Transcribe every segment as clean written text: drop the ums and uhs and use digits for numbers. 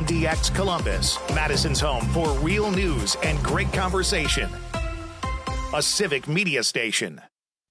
KMDX Columbus, Madison's home for real news and great conversation. A civic media station.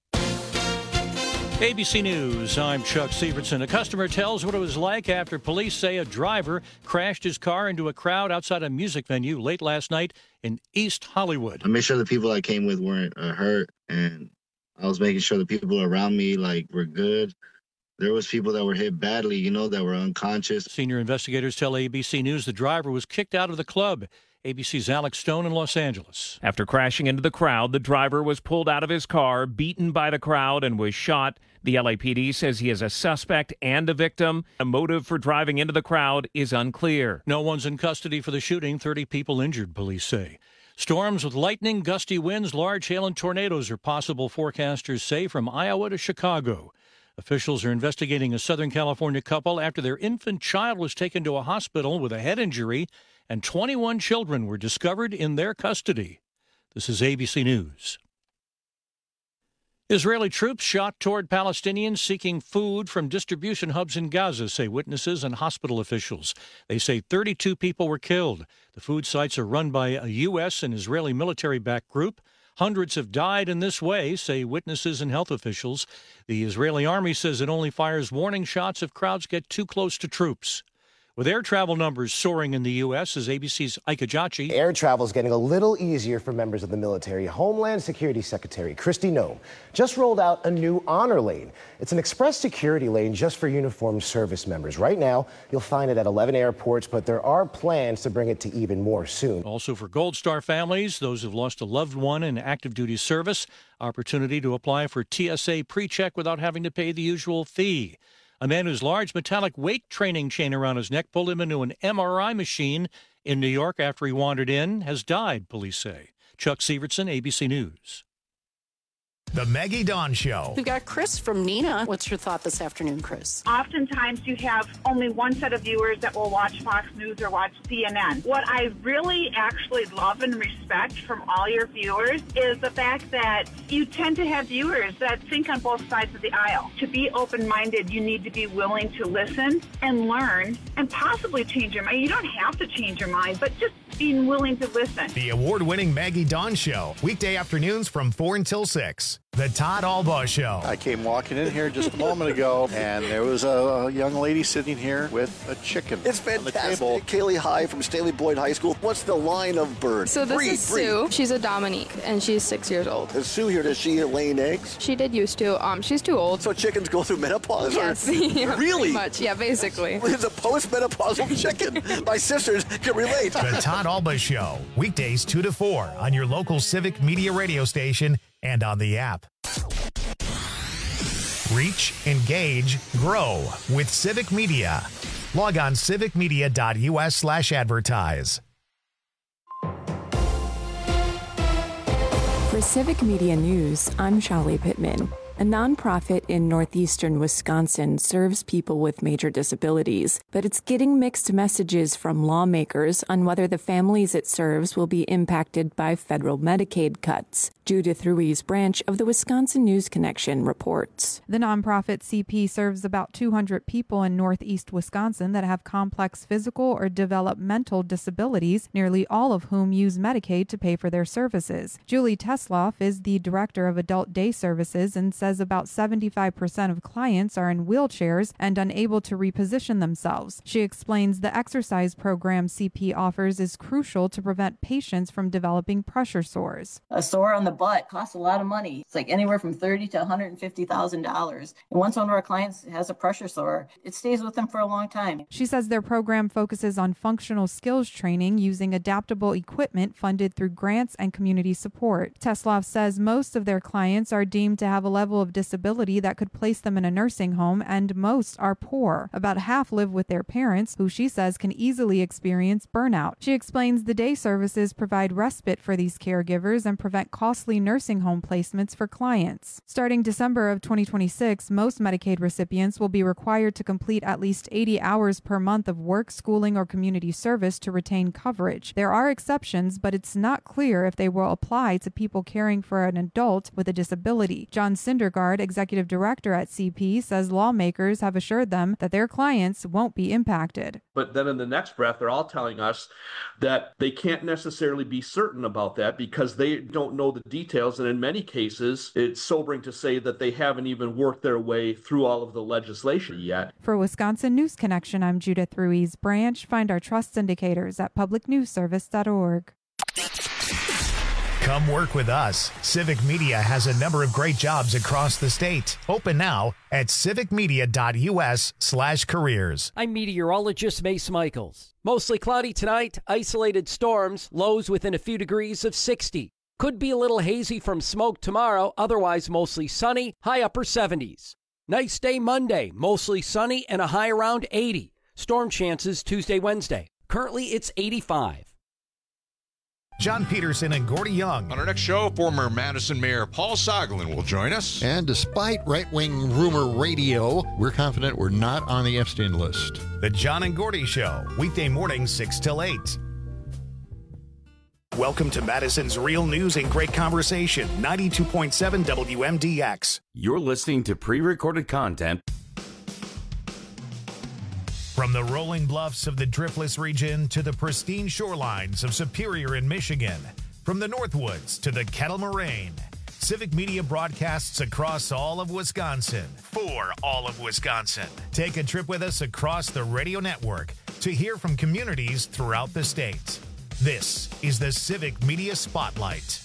ABC News, I'm Chuck Sievertson. A customer tells what it was like after police say a driver crashed his car into a crowd outside a music venue late last night in East Hollywood. I made sure the people I came with weren't hurt, and I was making sure the people around me were good. There was people that were hit badly, that were unconscious. Senior investigators tell ABC News the driver was kicked out of the club. ABC's Alex Stone in Los Angeles. After crashing into the crowd, the driver was pulled out of his car, beaten by the crowd, and was shot. The LAPD says he is a suspect and a victim. The motive for driving into the crowd is unclear. No one's in custody for the shooting. 30 people injured, police say. Storms with lightning, gusty winds, large hail, and tornadoes are possible, forecasters say, from Iowa to Chicago. Officials are investigating a Southern California couple after their infant child was taken to a hospital with a head injury, and 21 children were discovered in their custody. This is ABC News. Israeli troops shot toward Palestinians seeking food from distribution hubs in Gaza, say witnesses and hospital officials. They say 32 people were killed. The food sites are run by a U.S. and Israeli military-backed group. Hundreds have died in this way, say witnesses and health officials. The Israeli army says it only fires warning shots if crowds get too close to troops. With air travel numbers soaring in the U.S., as ABC's Ike Ajachi. Air travel is getting a little easier for members of the military. Homeland Security Secretary Kristi Noem just rolled out a new honor lane. It's an express security lane just for uniformed service members. Right now, you'll find it at 11 airports, but there are plans to bring it to even more soon. Also for Gold Star families, those who've lost a loved one in active duty service, opportunity to apply for TSA pre-check without having to pay the usual fee. A man whose large metallic weight training chain around his neck pulled him into an MRI machine in New York after he wandered in has died, police say. Chuck Sievertson, ABC News. The Maggie Dawn Show. We've got Chris from Neenah. What's your thought this afternoon, Chris? Oftentimes you have only one set of viewers that will watch Fox News or watch CNN. What I really actually love and respect from all your viewers is the fact that you tend to have viewers that think on both sides of the aisle. To be open-minded, you need to be willing to listen and learn and possibly change your mind. You don't have to change your mind, but just being willing to listen. The award-winning Maggie Dawn Show, weekday afternoons from 4 until 6. The Todd Albaugh Show. I came walking in here just a moment ago, and there was a young lady sitting here with a chicken. It's fantastic. Kaylee High from Staley Boyd High School. What's the line of bird? So this is Sue. She's a Dominique, and she's 6 years old. Is Sue here? Does she lay eggs? She did used to. She's too old. So chickens go through menopause? Yes. Yeah, really? Pretty much. Yeah, basically. It's a post-menopausal chicken. My sisters can relate. The Todd Albaugh Show, weekdays 2 to 4 on your local Civic Media radio station and on the app. Reach, engage, grow with Civic Media. Log on civicmedia.us/advertise. For Civic Media News, I'm Shali Pittman. A nonprofit in northeastern Wisconsin serves people with major disabilities, but it's getting mixed messages from lawmakers on whether the families it serves will be impacted by federal Medicaid cuts. Judith Ruiz Branch of the Wisconsin News Connection reports. The nonprofit CP serves about 200 people in northeast Wisconsin that have complex physical or developmental disabilities, nearly all of whom use Medicaid to pay for their services. Julie Tesloff is the director of adult day services and says about 75% of clients are in wheelchairs and unable to reposition themselves. She explains the exercise program CP offers is crucial to prevent patients from developing pressure sores. A sore on the butt costs a lot of money. It's like anywhere from $30,000 to $150,000. And once one of our clients has a pressure sore, it stays with them for a long time. She says their program focuses on functional skills training using adaptable equipment funded through grants and community support. Tesloff says most of their clients are deemed to have a level of disability that could place them in a nursing home, and most are poor. About half live with their parents, who she says can easily experience burnout. She explains the day services provide respite for these caregivers and prevent costly nursing home placements for clients. Starting December of 2026, most Medicaid recipients will be required to complete at least 80 hours per month of work, schooling, or community service to retain coverage. There are exceptions, but it's not clear if they will apply to people caring for an adult with a disability. John Cinder Sundergaard, executive director at CP, says lawmakers have assured them that their clients won't be impacted. But then in the next breath, they're all telling us that they can't necessarily be certain about that because they don't know the details. And in many cases, it's sobering to say that they haven't even worked their way through all of the legislation yet. For Wisconsin News Connection, I'm Judith Ruiz Branch. Find our trust indicators at publicnewsservice.org. Come work with us. Civic Media has a number of great jobs across the state. Open now at civicmedia.us/careers. I'm meteorologist Mace Michaels. Mostly cloudy tonight, isolated storms, lows within a few degrees of 60. Could be a little hazy from smoke tomorrow, otherwise mostly sunny, high upper 70s. Nice day Monday, mostly sunny and a high around 80. Storm chances Tuesday, Wednesday. Currently it's 85. John Peterson and Gordy Young. On our next show, former Madison Mayor Paul Soglin will join us. And despite right-wing rumor radio, we're confident we're not on the Epstein list. The John and Gordy Show, weekday mornings 6 till 8. Welcome to Madison's Real News and Great Conversation, 92.7 WMDX. You're listening to pre-recorded content. From the rolling bluffs of the Driftless region to the pristine shorelines of Superior in Michigan, from the Northwoods to the Kettle Moraine, Civic Media broadcasts across all of Wisconsin for all of Wisconsin. Take a trip with us across the radio network to hear from communities throughout the state. This is the Civic Media Spotlight.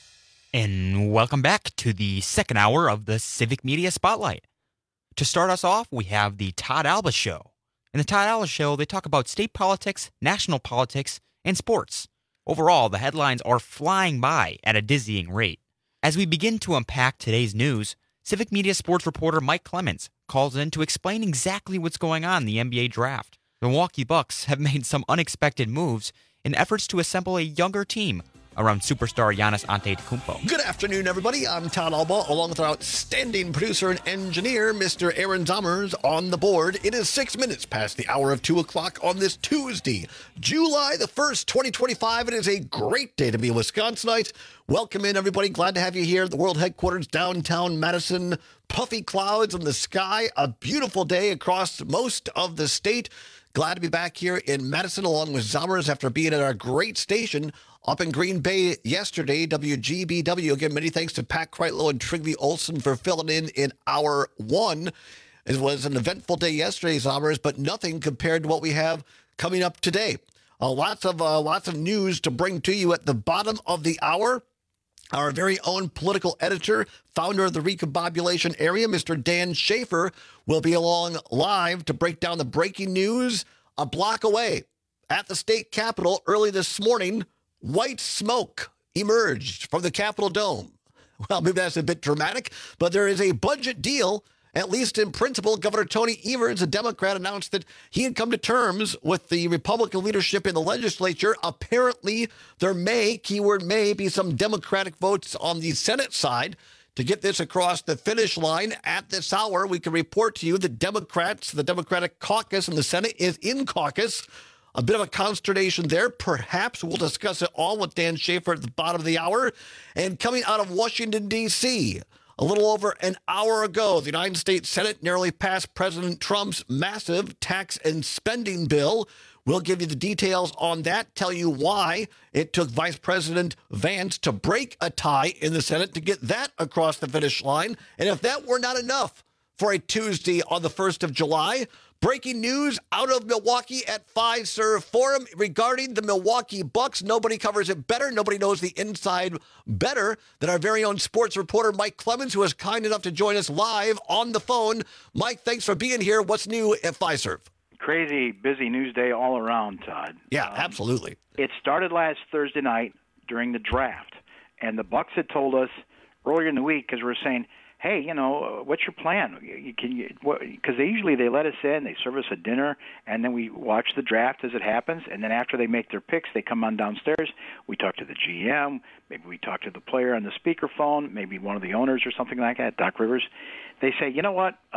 And welcome back to the second hour of the Civic Media Spotlight. To start us off, we have the Todd Alba Show. In the Todd Alba Show, they talk about state politics, national politics, and sports. Overall, the headlines are flying by at a dizzying rate. As we begin to unpack today's news, Civic Media sports reporter Mike Clemens calls in to explain exactly what's going on in the NBA draft. The Milwaukee Bucks have made some unexpected moves in efforts to assemble a younger team around superstar Giannis Antetokounmpo. Good afternoon, everybody. I'm Todd Alba, along with our outstanding producer and engineer, Mr. Aaron Zommers, on the board. It is 6 minutes past the hour of 2 o'clock on this Tuesday, July the 1st, 2025. It is a great day to be a Wisconsinite. Welcome in, everybody. Glad to have you here at the world headquarters, downtown Madison. Puffy clouds in the sky. A beautiful day across most of the state. Glad to be back here in Madison along with Zommers after being at our great station up in Green Bay yesterday, WGBW. Again, many thanks to Pat Kreitlow and Trygve Olsen for filling in hour one. It was an eventful day yesterday, Zommers, but nothing compared to what we have coming up today. Lots of news to bring to you at the bottom of the hour. Our very own political editor, founder of the Recombobulation Area, Mr. Dan Schaefer, will be along live to break down the breaking news a block away. At the state capitol early this morning, white smoke emerged from the Capitol dome. Well, maybe that's a bit dramatic, but there is a budget deal. At least in principle. Governor Tony Evers, a Democrat, announced that he had come to terms with the Republican leadership in the legislature. Apparently, there may, keyword may, be some Democratic votes on the Senate side to get this across the finish line. At this hour, we can report to you that Democrats, the Democratic caucus in the Senate is in caucus. A bit of a consternation there. Perhaps we'll discuss it all with Dan Schaefer at the bottom of the hour. And coming out of Washington, D.C., a little over an hour ago, the United States Senate nearly passed President Trump's massive tax and spending bill. We'll give you the details on that, tell you why it took Vice President Vance to break a tie in the Senate to get that across the finish line. And if that were not enough for a Tuesday on the 1st of July, breaking news out of Milwaukee at Fiserv Forum regarding the Milwaukee Bucks. Nobody covers it better. Nobody knows the inside better than our very own sports reporter, Mike Clemens, who is kind enough to join us live on the phone. Mike, thanks for being here. What's new at Fiserv? Crazy, busy news day all around, Todd. Yeah, absolutely. It started last Thursday night during the draft, and the Bucks had told us earlier in the week, because we're saying, hey, you know, what's your plan? Because they let us in, they serve us a dinner, and then we watch the draft as it happens. And then after they make their picks, they come on downstairs. We talk to the GM. Maybe we talk to the player on the speakerphone. Maybe one of the owners or something like that, Doc Rivers. They say, you know what?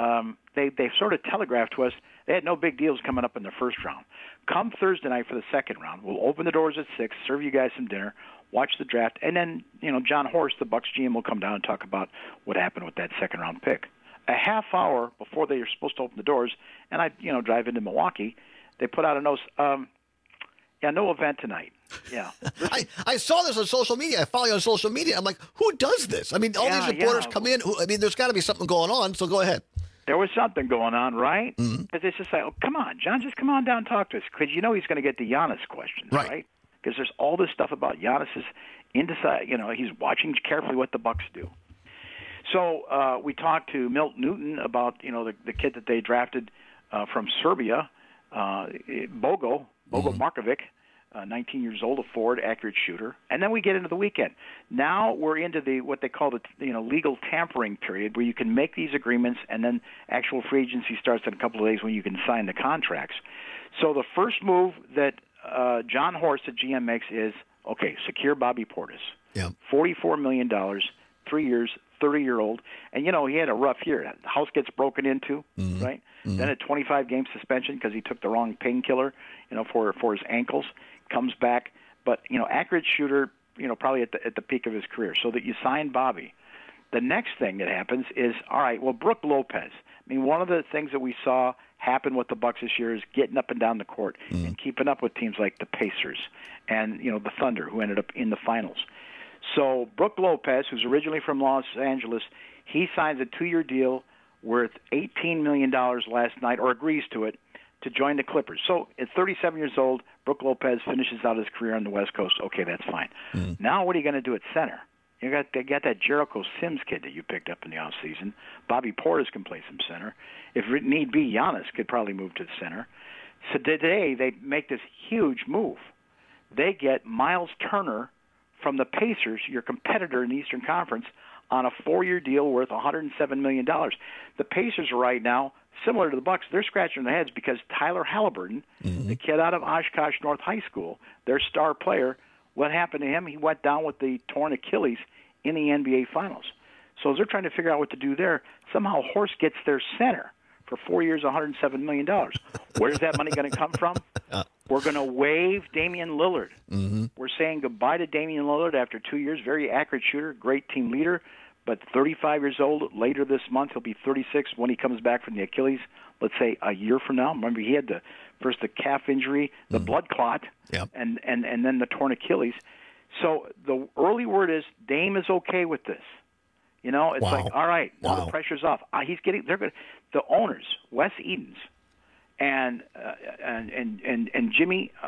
they sort of telegraphed to us they had no big deals coming up in the first round. Come Thursday night for the second round, we'll open the doors at 6, serve you guys some dinner, watch the draft, and then John Horst, the Bucs GM, will come down and talk about what happened with that second round pick. A half hour before they were supposed to open the doors, and I drive into Milwaukee, they put out a note. No event tonight. Yeah. I saw this on social media. I follow you on social media. I'm like, who does this? I mean, all these reporters come in. There's got to be something going on, so go ahead. There was something going on, right? Because it's just like, oh, come on, John, just come on down and talk to us. Because he's going to get the Giannis questions, right? Because there's all this stuff about Giannis's indecisive. He's watching carefully what the Bucs do. So we talked to Milt Newton about, the kid that they drafted from Serbia, Bogo Markovic, 19 years old, a forward, accurate shooter. And then we get into the weekend. Now we're into what they call the legal tampering period, where you can make these agreements, and then actual free agency starts in a couple of days when you can sign the contracts. So the first move that John Horst, the GM, makes is, okay, secure Bobby Portis. Yeah. $44 million, 3 years, 30-year-old. And, he had a rough year. The house gets broken into, right? Then a 25-game suspension because he took the wrong painkiller, for his ankles. Comes back, but accurate shooter, probably at the peak of his career. So that you sign Bobby. The next thing that happens is, all right, well, Brook Lopez. I mean, one of the things that we saw happen with the Bucs this year is getting up and down the court and keeping up with teams like the Pacers and the Thunder, who ended up in the finals. So Brook Lopez, who's originally from Los Angeles, he signs a 2-year deal worth $18 million last night, or agrees to it, to join the Clippers. So at 37 years old, Brook Lopez finishes out his career on the West Coast. Okay, that's fine. Now what are you going to do at center? They got that Jericho Sims kid that you picked up in the offseason. Bobby Portis can play some center. If need be, Giannis could probably move to the center. So today they make this huge move. They get Miles Turner from the Pacers, your competitor in the Eastern Conference, on a 4-year deal worth $107 million. The Pacers are right now, similar to the Bucs, they're scratching their heads because Tyler Halliburton, the kid out of Oshkosh North High School, their star player, what happened to him? He went down with the torn Achilles in the NBA Finals. So as they're trying to figure out what to do there, somehow Horst gets their center for 4 years, $107 million. Where's that money going to come from? We're going to waive Damian Lillard. We're saying goodbye to Damian Lillard after 2 years. Very accurate shooter, great team leader, but 35 years old. Later this month, he'll be 36 when he comes back from the Achilles, let's say a year from now. Remember, he had the calf injury, the blood clot, and then the torn Achilles. So the early word is Dame is okay with this. It's like, all right, now the pressure's off. The owners, Wes Edens and Jimmy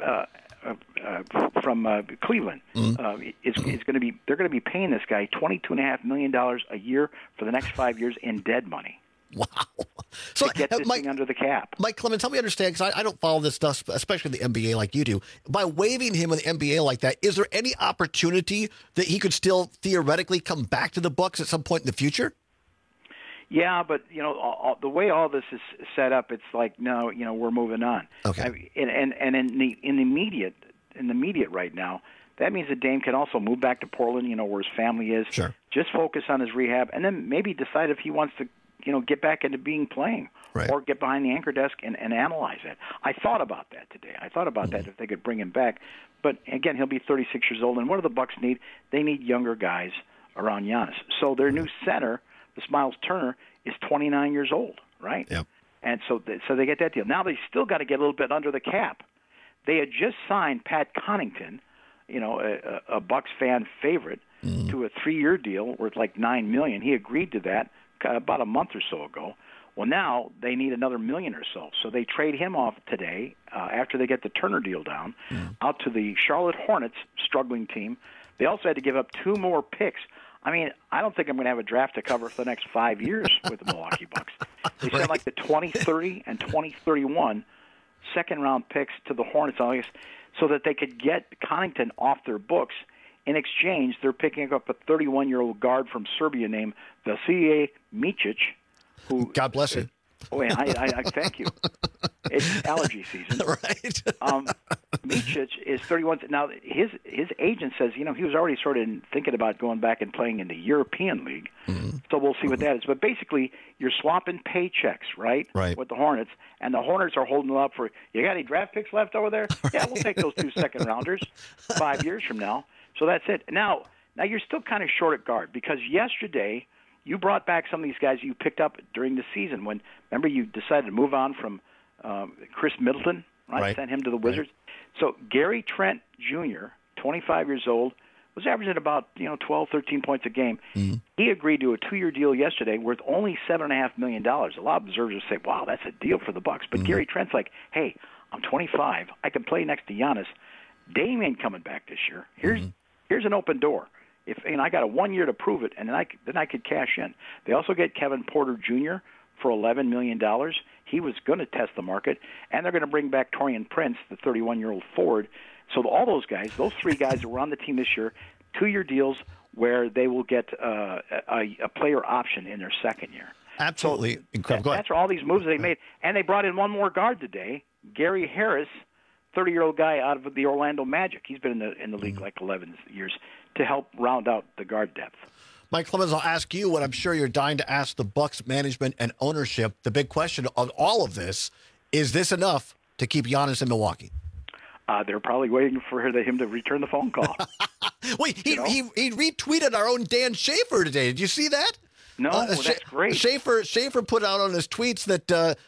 from Cleveland is going to be. They're going to be paying this guy $22.5 million a year for the next 5 years in dead money. Wow. So to get this thing under the cap. Mike Clemens, help me understand, because I don't follow this stuff, especially the NBA like you do. By waiving him in the NBA like that, is there any opportunity that he could still theoretically come back to the Bucs at some point in the future? Yeah, but the way all this is set up, it's like no, we're moving on. Okay. And in the immediate right now, that means that Dame can also move back to Portland, where his family is. Sure. Just focus on his rehab, and then maybe decide if he wants to, get back into playing, right, or get behind the anchor desk and analyze it. I thought about that today. I thought about that if they could bring him back. But again, he'll be 36 years old, and what do the Bucs need? They need younger guys around Giannis. So their new center, this Miles Turner, is 29 years old, right? Yep. And so they get that deal. Now they still got to get a little bit under the cap. They had just signed Pat Connaughton, a Bucs fan favorite, to a 3-year deal worth like $9 million. He agreed to that about a month or so ago. Well, now they need another $1 million or so. So they trade him off today after they get the Turner deal down out to the Charlotte Hornets, struggling team. They also had to give up 2 more picks. I mean, I don't think I'm going to have a draft to cover for the next 5 years with the Milwaukee Bucks. They sent like the 2030 and 2031 second-round picks to the Hornets so that they could get Connaughton off their books. In exchange, they're picking up a 31-year-old guard from Serbia named Vasilije Micic. Who, God bless you. Oh, yeah, I thank you. It's allergy season. Right. Micic is 31. Now, his agent says, he was already sort of thinking about going back and playing in the European League. Mm-hmm. So we'll see what that is. But basically, you're swapping paychecks, right? With the Hornets. And the Hornets are holding it up for, you got any draft picks left over there? Right. Yeah, we'll take those 2 second-rounders 5 years from now. So that's it. Now you're still kind of short at guard because yesterday you brought back some of these guys you picked up during the season when, remember, you decided to move on from Chris Middleton, right? Sent him to the Wizards. Right. So Gary Trent Jr., 25 years old, was averaging about 12, 13 points a game. Mm-hmm. He agreed to a 2-year deal yesterday worth only $7.5 million. A lot of observers say, wow, that's a deal for the Bucks. But Gary Trent's like, hey, I'm 25. I can play next to Giannis. Dame ain't coming back this year. Here's an open door. I got a 1 year to prove it, and then I could cash in. They also get Kevin Porter Jr. for $11 million. He was going to test the market, and they're going to bring back Taurean Prince, the 31-year-old forward. So all those guys, those 3 guys that were on the team this year, 2-year deals where they will get a player option in their second year. Absolutely so incredible. That's all these moves they made, and they brought in one more guard today, Gary Harris, 30-year-old guy out of the Orlando Magic. He's been in the league like 11 years to help round out the guard depth. Mike Clemens, I'll ask you what I'm sure you're dying to ask the Bucks management and ownership. The big question of all of this, is this enough to keep Giannis in Milwaukee? They're probably waiting for him to return the phone call. Wait, he retweeted our own Dan Schaefer today. Did you see that? No, that's great. Schaefer put out on his tweets that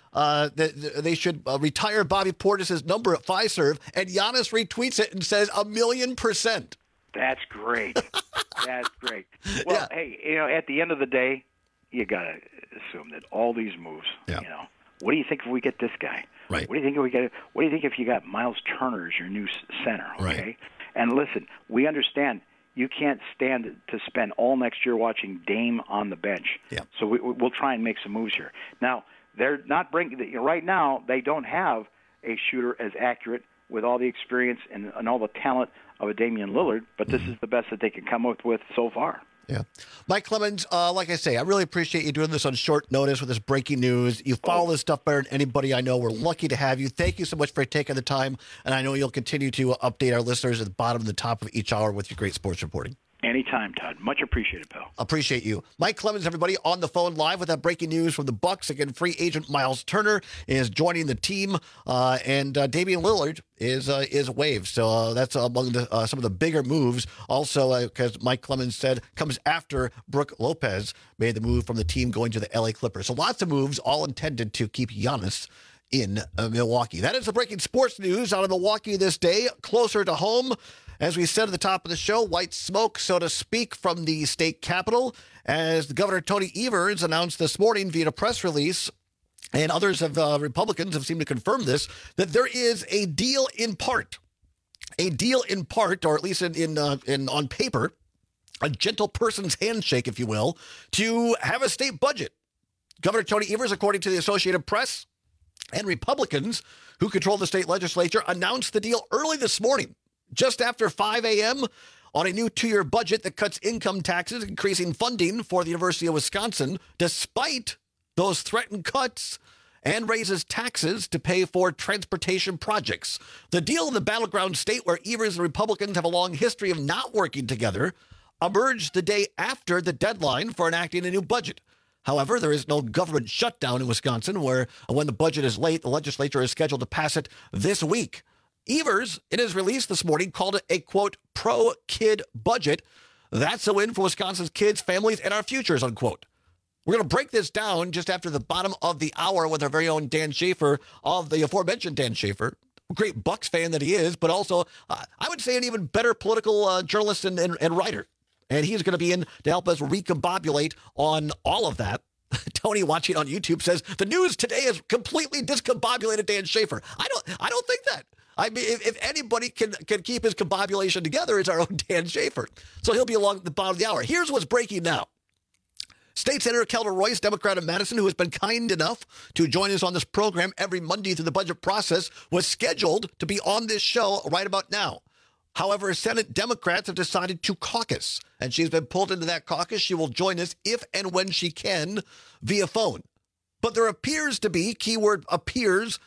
that they should retire Bobby Portis' number at Fiserv, and Giannis retweets it and says 1,000,000%. That's great. That's great. Well, hey, at the end of the day, you got to assume that all these moves, what do you think if we get this guy? Right. What do you think if we get? What do you think if you got Miles Turner as your new center? Okay. Right. And listen, we understand you can't stand to spend all next year watching Dame on the bench. Yeah. So we'll try and make some moves here. Now they're not bringing right now. They don't have a shooter as accurate with all the experience and all the talent of a Damian Lillard, but this is the best that they can come up with so far. Yeah. Mike Clemens, like I say, I really appreciate you doing this on short notice with this breaking news. You follow this stuff better than anybody I know. We're lucky to have you. Thank you so much for taking the time, and I know you'll continue to update our listeners at the bottom and the top of each hour with your great sports reporting. Anytime, Todd. Much appreciated, pal. Appreciate you. Mike Clemens, everybody, on the phone live with that breaking news from the Bucks. Again, free agent Miles Turner is joining the team, and Damian Lillard is waived. So that's among some of the bigger moves. Also, because Mike Clemens said, comes after Brook Lopez made the move from the team going to the LA Clippers. So lots of moves, all intended to keep Giannis in Milwaukee. That is the breaking sports news out of Milwaukee this day. Closer to home, as we said at the top of the show, white smoke, so to speak, from the state capitol, as the Governor Tony Evers announced this morning via a press release, and others of Republicans have seemed to confirm this, that there is a deal in part, or at least in on paper, a gentle person's handshake, if you will, to have a state budget. Governor Tony Evers, according to the Associated Press, and Republicans who control the state legislature announced the deal early this morning, just after 5 a.m., on a new 2-year budget that cuts income taxes, increasing funding for the University of Wisconsin, despite those threatened cuts, and raises taxes to pay for transportation projects. The deal in the battleground state where Evers and Republicans have a long history of not working together emerged the day after the deadline for enacting a new budget. However, there is no government shutdown in Wisconsin, where when the budget is late, the legislature is scheduled to pass it this week. Evers, in his release this morning, called it a, quote, pro-kid budget. That's a win for Wisconsin's kids, families, and our futures, unquote. We're going to break this down just after the bottom of the hour with our very own Dan Schaefer, of the aforementioned Dan Schaefer, a great Bucks fan that he is, but also, I would say, an even better political journalist and writer. And he's going to be in to help us recombobulate on all of that. Tony, watching on YouTube, says the news today is completely discombobulated Dan Schaefer. I don't think that. I mean, if anybody can keep his combobulation together, it's our own Dan Schaefer. So he'll be along at the bottom of the hour. Here's what's breaking now. State Senator Kelda Royce, Democrat of Madison, who has been kind enough to join us on this program every Monday through the budget process, was scheduled to be on this show right about now. However, Senate Democrats have decided to caucus, and she's been pulled into that caucus. She will join us if and when she can via phone. But there appears to be, keyword appears,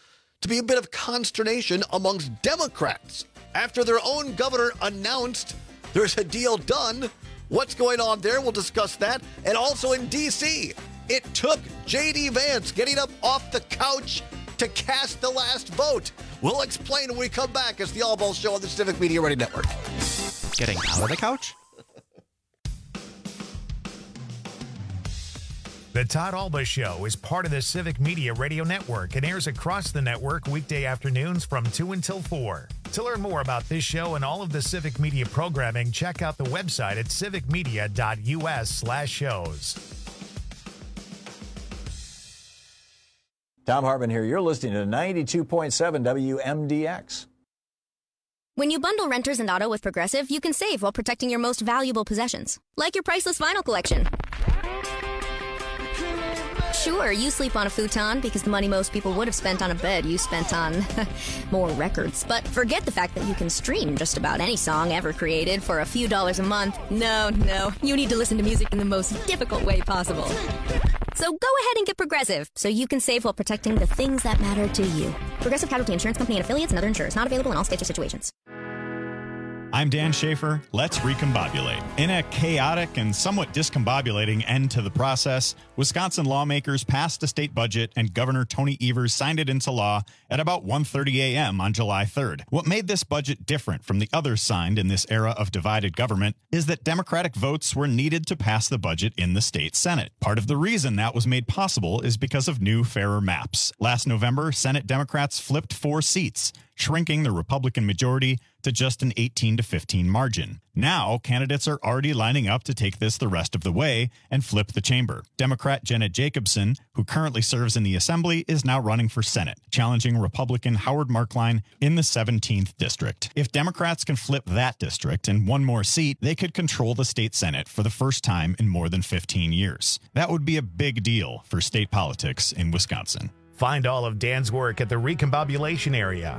to be a bit of consternation amongst Democrats after their own governor announced there's a deal done. What's going on there? We'll discuss that. And also in D.C., it took J.D. Vance getting up off the couch to cast the last vote. We'll explain when we come back. It's the All Balls Show on the Civic Media Radio Network. Getting out of the couch? The Todd Alba Show is part of the Civic Media Radio Network and airs across the network weekday afternoons from 2 until 4. To learn more about this show and all of the Civic Media programming, check out the website at civicmedia.us/shows. Tom Hartman here. You're listening to 92.7 WMDX. When you bundle renters and auto with Progressive, you can save while protecting your most valuable possessions, like your priceless vinyl collection. Sure, you sleep on a futon because the money most people would have spent on a bed you spent on more records. But forget the fact that you can stream just about any song ever created for a few dollars a month. No, you need to listen to music in the most difficult way possible. So go ahead and get Progressive so you can save while protecting the things that matter to you. Progressive Casualty Insurance Company and affiliates and other insurers. Not available in all states or situations. I'm Dan Schaefer. Let's recombobulate. In a chaotic and somewhat discombobulating end to the process, Wisconsin lawmakers passed a state budget and Governor Tony Evers signed it into law at about 1:30 a.m. on July 3rd. What made this budget different from the others signed in this era of divided government is that Democratic votes were needed to pass the budget in the state Senate. Part of the reason that was made possible is because of new, fairer maps. Last November, Senate Democrats flipped 4 seats, shrinking the Republican majority to just an 18-15 margin. Now, candidates are already lining up to take this the rest of the way and flip the chamber. Democrat Jenna Jacobson, who currently serves in the Assembly, is now running for Senate, challenging Republican Howard Markline in the 17th district. If Democrats can flip that district and one more seat, they could control the state Senate for the first time in more than 15 years. That would be a big deal for state politics in Wisconsin. Find all of Dan's work at the Recombobulation area.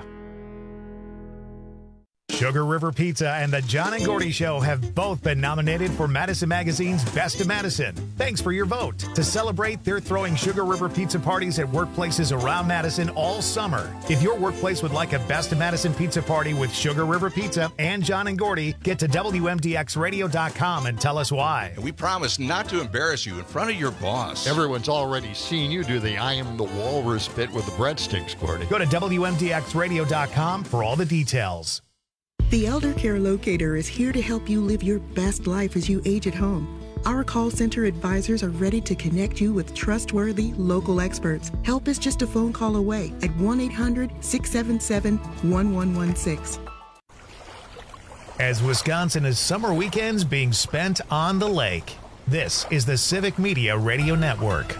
Sugar River Pizza and the John and Gordy Show have both been nominated for Madison Magazine's Best of Madison. Thanks for your vote. To celebrate, they're throwing Sugar River Pizza parties at workplaces around Madison all summer. If your workplace would like a Best of Madison pizza party with Sugar River Pizza and John and Gordy, get to WMDXradio.com and tell us why. We promise not to embarrass you in front of your boss. Everyone's already seen you do the I am the walrus bit with the breadsticks, Gordy. Go to WMDXradio.com for all the details. The Elder Care Locator is here to help you live your best life as you age at home. Our call center advisors are ready to connect you with trustworthy local experts. Help is just a phone call away at 1-800-677-1116. As Wisconsin is summer weekends being spent on the lake, this is the Civic Media Radio Network.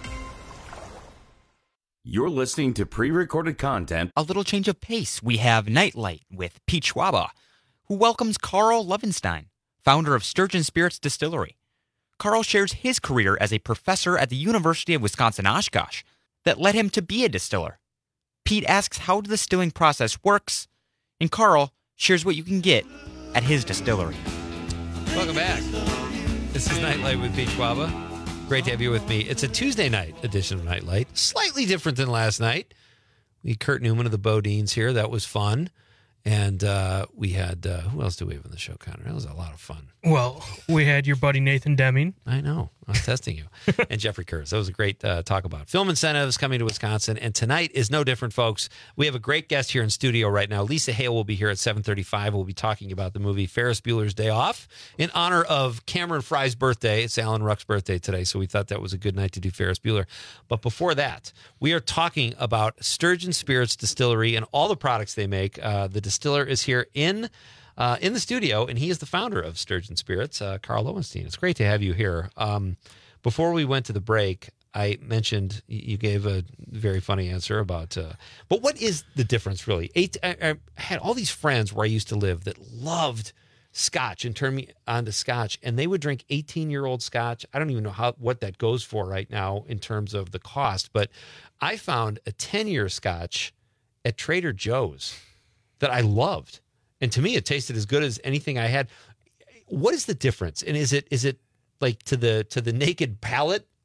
You're listening to pre-recorded content. A little change of pace. We have Nightlight with Pete Schwaba, who welcomes Carl Levenstein, founder of Sturgeon Spirits Distillery. Carl shares his career as a professor at the University of Wisconsin-Oshkosh that led him to be a distiller. Pete asks how the distilling process works, and Carl shares what you can get at his distillery. Welcome back. This is Nightlight with Pete Schwaba. Great to have you with me. It's a Tuesday night edition of Nightlight. Slightly different than last night. We had Kurt Newman of the Bodines here. That was fun. And we had, who else do we have on the show, Connor? That was a lot of fun. Well, we had your buddy Nathan Deming. I know. I was testing you. And Jeffrey Kurz. That was a great talk about film incentives coming to Wisconsin. And tonight is no different, folks. We have a great guest here in studio right now. Lisa Hale will be here at 7:35. We'll be talking about the movie Ferris Bueller's Day Off in honor of Cameron Fry's birthday. It's Alan Ruck's birthday today, so we thought that was a good night to do Ferris Bueller. But before that, we are talking about Sturgeon Spirits Distillery and all the products they make. The distiller is here in the studio, and he is the founder of Sturgeon Spirits, Carl Lowenstein. It's great to have you here. Before we went to the break, I mentioned you gave a very funny answer about, but what is the difference really? I had all these friends where I used to live that loved Scotch and turned me on to Scotch, and they would drink 18-year-old Scotch. I don't even know what that goes for right now in terms of the cost, but I found a 10-year Scotch at Trader Joe's that I loved. And to me, it tasted as good as anything I had. What is the difference? And is it like to the naked palate?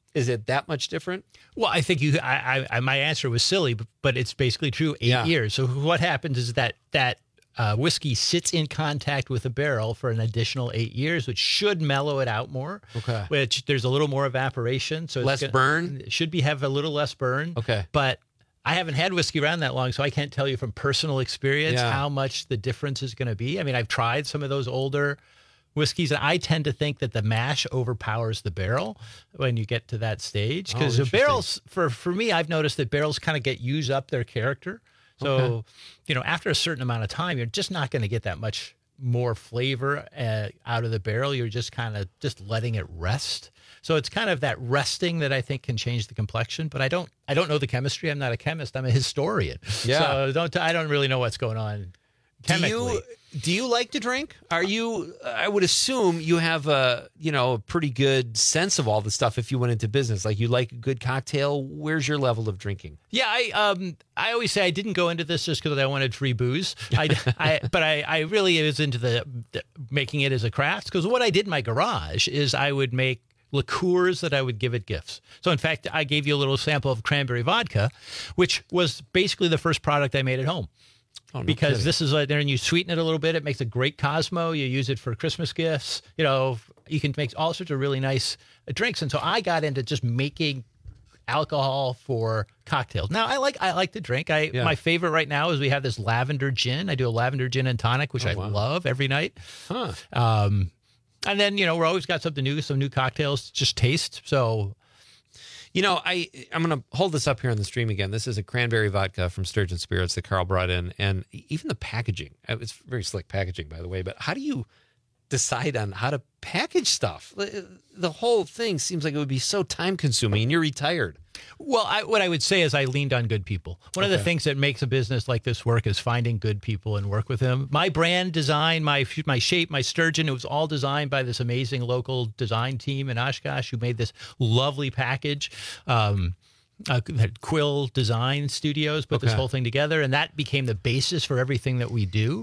Is it that much different? Well, I think my answer was silly, but it's basically true. 8 years. So what happens is that whiskey sits in contact with the barrel for an additional 8 years, which should mellow it out more. Okay. Which there's a little more evaporation, so less burn. It should have a little less burn. Okay. But I haven't had whiskey around that long, so I can't tell you from personal experience how much the difference is going to be. I mean, I've tried some of those older whiskeys, and I tend to think that the mash overpowers the barrel when you get to that stage. Because the barrels, for me, I've noticed that barrels kind of use up their character. So, after a certain amount of time, you're just not going to get that much more flavor out of the barrel. You're just kind of just letting it rest. So it's kind of that resting that I think can change the complexion. But I don't know the chemistry. I'm not a chemist. I'm a historian. Yeah. So I don't really know what's going on chemically. Do you like to drink? I would assume you have a pretty good sense of all the stuff if you went into business. Like, you like a good cocktail. Where's your level of drinking? Yeah, I always say I didn't go into this just because I wanted free booze. But I really was into the making it as a craft, because what I did in my garage is I would make liqueurs that I would give at gifts. So in fact, I gave you a little sample of cranberry vodka, which was basically the first product I made at home. Oh, no because kidding. this is there, and you sweeten it a little bit. It makes a great Cosmo. You use it for Christmas gifts. You can make all sorts of really nice drinks. And so I got into just making alcohol for cocktails. Now I like to drink. My favorite right now is we have this lavender gin. I do a lavender gin and tonic, which I love every night. Huh. And then we're always got something new, some new cocktails to just taste. So. I'm going to hold this up here on the stream again. This is a cranberry vodka from Sturgeon Spirits that Carl brought in. And even the packaging, it's very slick packaging, by the way. But how do you decide on how to package stuff? The whole thing seems like it would be so time consuming, and you're retired. Well, what I would say is I leaned on good people. One of the things that makes a business like this work is finding good people and work with them. My brand design, my shape, my sturgeon, it was all designed by this amazing local design team in Oshkosh who made this lovely package. Quill Design Studios put this whole thing together, and that became the basis for everything that we do.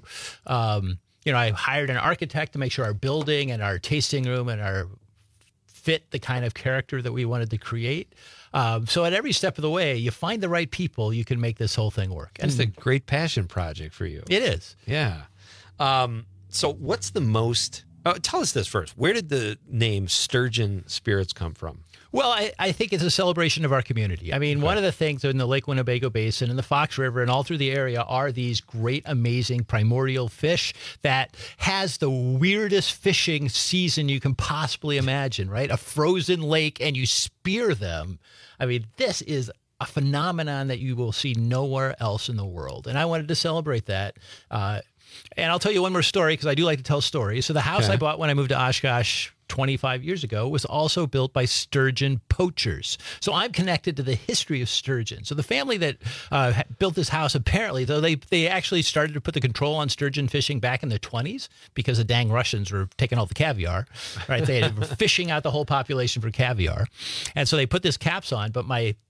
I hired an architect to make sure our building and our tasting room and our fit the kind of character that we wanted to create. So at every step of the way, you find the right people, you can make this whole thing work. And it's a great passion project for you. It is. Yeah. So what's the most... tell us this first. Where did the name Sturgeon Spirits come from? Well, I think it's a celebration of our community. I mean, one of the things in the Lake Winnebago Basin and the Fox River and all through the area are these great, amazing primordial fish that has the weirdest fishing season you can possibly imagine, right? A frozen lake, and you spear them. I mean, this is a phenomenon that you will see nowhere else in the world. And I wanted to celebrate that. And I'll tell you one more story, because I do like to tell stories. So the house I bought when I moved to Oshkosh 25 years ago was also built by sturgeon poachers. So I'm connected to the history of sturgeon. So the family that built this house, apparently, though, they actually started to put the control on sturgeon fishing back in the 20s because the dang Russians were taking all the caviar, right? They were fishing out the whole population for caviar. And so they put this caps on, but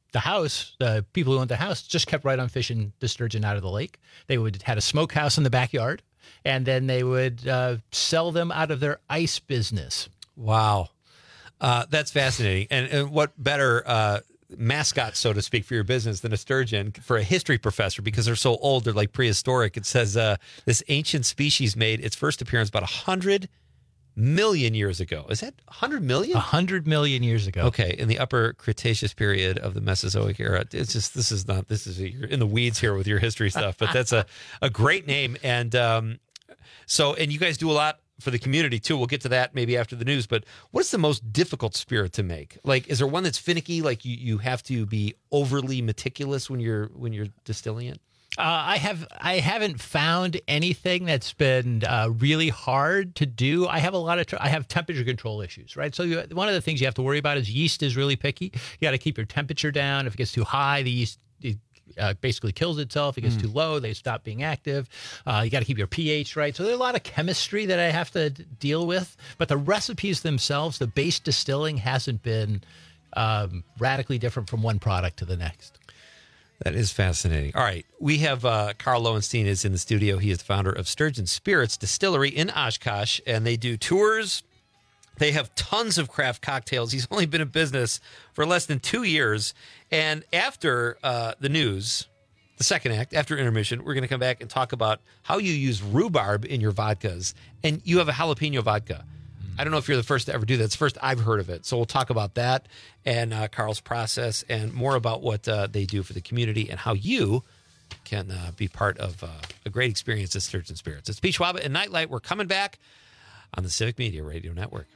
the people who owned the house just kept right on fishing the sturgeon out of the lake. They had a smokehouse in the backyard, and then they would sell them out of their ice business. Wow. That's fascinating. And what better mascot, so to speak, for your business than a sturgeon for a history professor, because they're so old, they're like prehistoric. It says this ancient species made its first appearance about 100 million years ago. Is that 100 million? 100 million years ago. Okay, in the Upper Cretaceous period of the Mesozoic era. It's just you're in the weeds here with your history stuff, but that's a great name. And and you guys do a lot for the community too. We'll get to that maybe after the news. But what's the most difficult spirit to make? Like, is there one that's finicky? Like you have to be overly meticulous when you're distilling it? I haven't found anything that's been really hard to do. I have I have temperature control issues, right? So one of the things you have to worry about is yeast is really picky. You got to keep your temperature down. If it gets too high, the yeast basically kills itself. If it gets too low, they stop being active. You got to keep your pH right. So there's a lot of chemistry that I have to deal with. But the recipes themselves, the base distilling hasn't been radically different from one product to the next. That is fascinating. All right. We have Carl Lowenstein is in the studio. He is the founder of Sturgeon Spirits Distillery in Oshkosh, and they do tours They have tons of craft cocktails. He's only been in business for less than 2 years. And after the news, the second act, after intermission, we're going to come back and talk about how you use rhubarb in your vodkas. And you have a jalapeno vodka. I don't know if you're the first to ever do that. It's the first I've heard of it. So we'll talk about that and Carl's process and more about what they do for the community and how you can be part of a great experience at Sturgeon Spirits. It's Pete Schwab and Nightlight. We're coming back on the Civic Media Radio Network.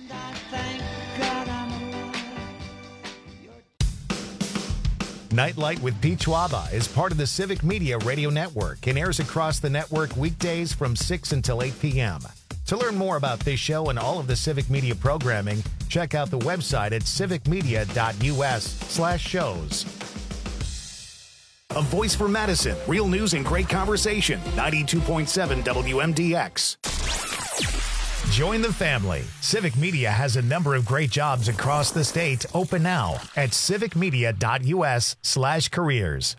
Nightlight with Pete Schwaba is part of the Civic Media Radio Network and airs across the network weekdays from 6 until 8 p.m. To learn more about this show and all of the Civic Media programming, check out the website at civicmedia.us/shows. A voice for Madison, real news and great conversation. 92.7 WMDX. Join the family. Civic Media has a number of great jobs across the state open now at civicmedia.us/careers.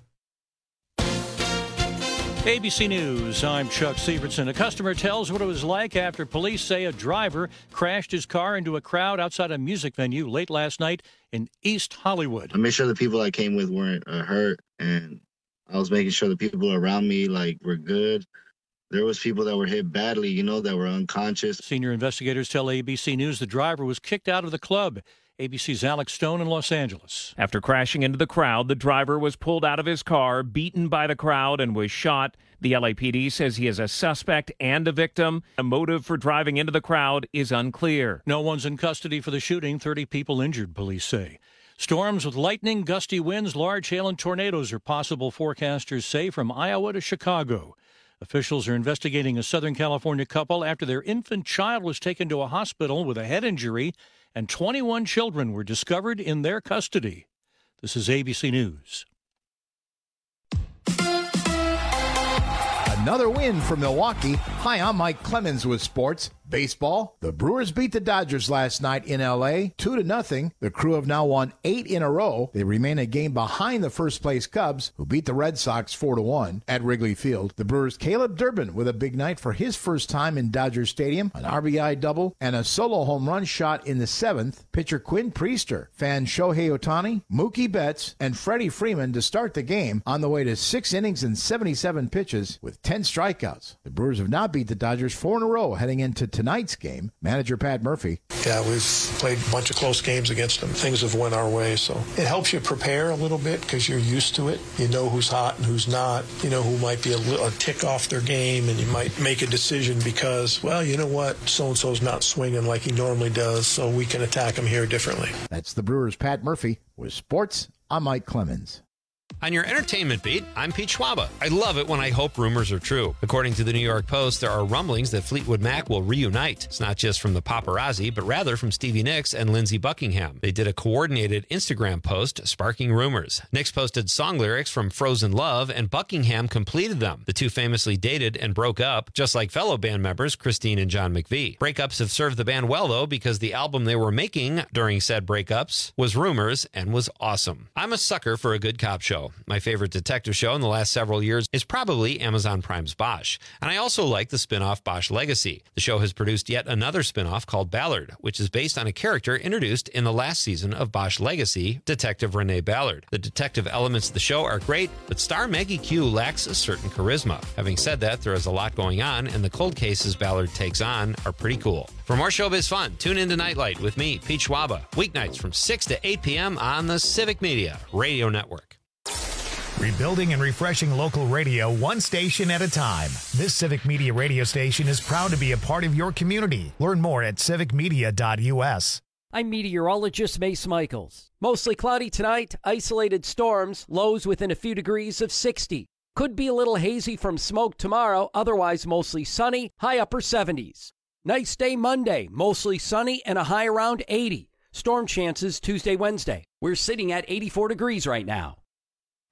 ABC News, I'm Chuck Severson. A customer tells what it was like after police say a driver crashed his car into a crowd outside a music venue late last night in East Hollywood. I made sure the people I came with weren't hurt, and I was making sure the people around me were good. There was people that were hit badly, that were unconscious. Senior investigators tell ABC News the driver was kicked out of the club. ABC's Alex Stone in Los Angeles. After crashing into the crowd, the driver was pulled out of his car, beaten by the crowd, and was shot. The LAPD says he is a suspect and a victim. The motive for driving into the crowd is unclear. No one's in custody for the shooting. 30 people injured, police say. Storms with lightning, gusty winds, large hail, and tornadoes are possible, forecasters say, from Iowa to Chicago. Officials are investigating a Southern California couple after their infant child was taken to a hospital with a head injury, and 21 children were discovered in their custody. This is ABC News. Another win for Milwaukee. Hi, I'm Mike Clemens with sports. Baseball, the Brewers beat the Dodgers last night in L.A. 2-0. The Crew have now won 8 in a row. They remain a game behind the first-place Cubs, who beat the Red Sox 4-1 at Wrigley Field. The Brewers' Caleb Durbin with a big night for his first time in Dodger Stadium, an RBI double, and a solo home run shot in the 7th. Pitcher Quinn Priester, fan Shohei Ohtani, Mookie Betts, and Freddie Freeman to start the game on the way to 6 innings and 77 pitches with 10 strikeouts. The Brewers have now beat the Dodgers 4 in a row heading into tonight's game. Manager Pat Murphy. Yeah, we've played a bunch of close games against them. Things have went our way, so it helps you prepare a little bit because you're used to it. You know who's hot and who's not. You know who might be a tick off their game, and you might make a decision because, well, you know what, so-and-so's not swinging like he normally does, so we can attack him here differently. That's the Brewers' Pat Murphy. With sports, I'm Mike Clemens. On your entertainment beat, I'm Pete Schwaba. I love it when I hope rumors are true. According to the New York Post, there are rumblings that Fleetwood Mac will reunite. It's not just from the paparazzi, but rather from Stevie Nicks and Lindsey Buckingham. They did a coordinated Instagram post sparking rumors. Nicks posted song lyrics from Frozen Love, and Buckingham completed them. The two famously dated and broke up, just like fellow band members Christine and John McVie. Breakups have served the band well, though, because the album they were making during said breakups was Rumors and was awesome. I'm a sucker for a good cop show. My favorite detective show in the last several years is probably Amazon Prime's Bosch. And I also like the spin-off Bosch Legacy. The show has produced yet another spin-off called Ballard, which is based on a character introduced in the last season of Bosch Legacy, Detective Renee Ballard. The detective elements of the show are great, but star Maggie Q lacks a certain charisma. Having said that, there is a lot going on, and the cold cases Ballard takes on are pretty cool. For more showbiz fun, tune in to Nightlight with me, Pete Schwaba, weeknights from 6 to 8 p.m. on the Civic Media Radio Network. Rebuilding and refreshing local radio one station at a time. This Civic Media radio station is proud to be a part of your community. Learn more at civicmedia.us. I'm meteorologist Mace Michaels. Mostly cloudy tonight, isolated storms, lows within a few degrees of 60. Could be a little hazy from smoke tomorrow, otherwise mostly sunny, high upper 70s. Nice day Monday, mostly sunny and a high around 80. Storm chances Tuesday, Wednesday. We're sitting at 84 degrees right now.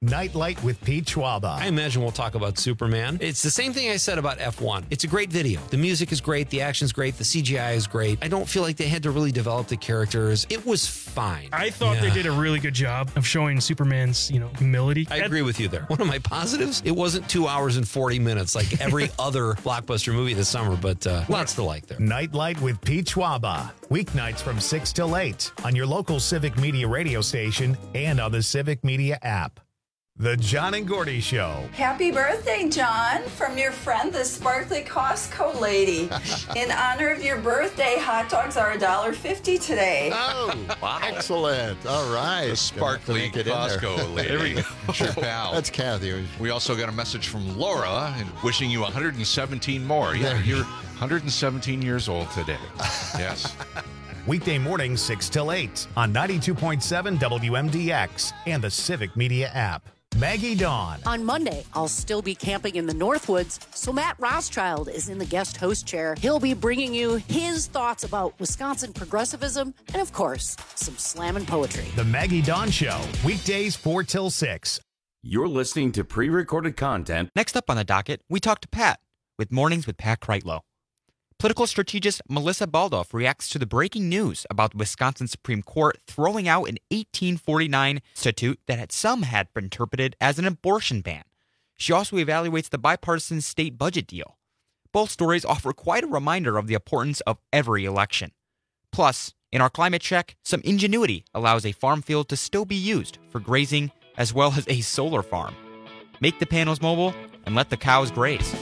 Nightlight with Pete Schwaba. I imagine we'll talk about Superman. It's the same thing I said about F1. It's a great video. The music is great. The action's great. The CGI is great. I don't feel like they had to really develop the characters. It was fine. I thought they did a really good job of showing Superman's, humility. I agree with you there. One of my positives, it wasn't 2 hours and 40 minutes like every other blockbuster movie this summer, but lots to like there. Nightlight with Pete Schwaba. Weeknights from 6 till 8 on your local Civic Media radio station and on the Civic Media app. The John and Gordy Show. Happy birthday, John, from your friend, the sparkly Costco lady. In honor of your birthday, hot dogs are $1.50 today. Oh, wow. Excellent. All right. The sparkly Costco lady. There we go. Sure, pal. That's Kathy. We also got a message from Laura and wishing you 117 more. Yeah, you're 117 years old today. Yes. Weekday mornings 6 till 8 on 92.7 WMDX and the Civic Media app. Maggie Dawn. On Monday, I'll still be camping in the Northwoods, so Matt Rothschild is in the guest host chair. He'll be bringing you his thoughts about Wisconsin progressivism and, of course, some slammin' poetry. The Maggie Dawn Show, weekdays 4 till 6. You're listening to pre-recorded content. Next up on the docket, we talk to Pat with Mornings with Pat Kreitlow. Political strategist Melissa Baldoff reacts to the breaking news about the Wisconsin Supreme Court throwing out an 1849 statute that some had interpreted as an abortion ban. She also evaluates the bipartisan state budget deal. Both stories offer quite a reminder of the importance of every election. Plus, in our climate check, some ingenuity allows a farm field to still be used for grazing as well as a solar farm. Make the panels mobile and let the cows graze.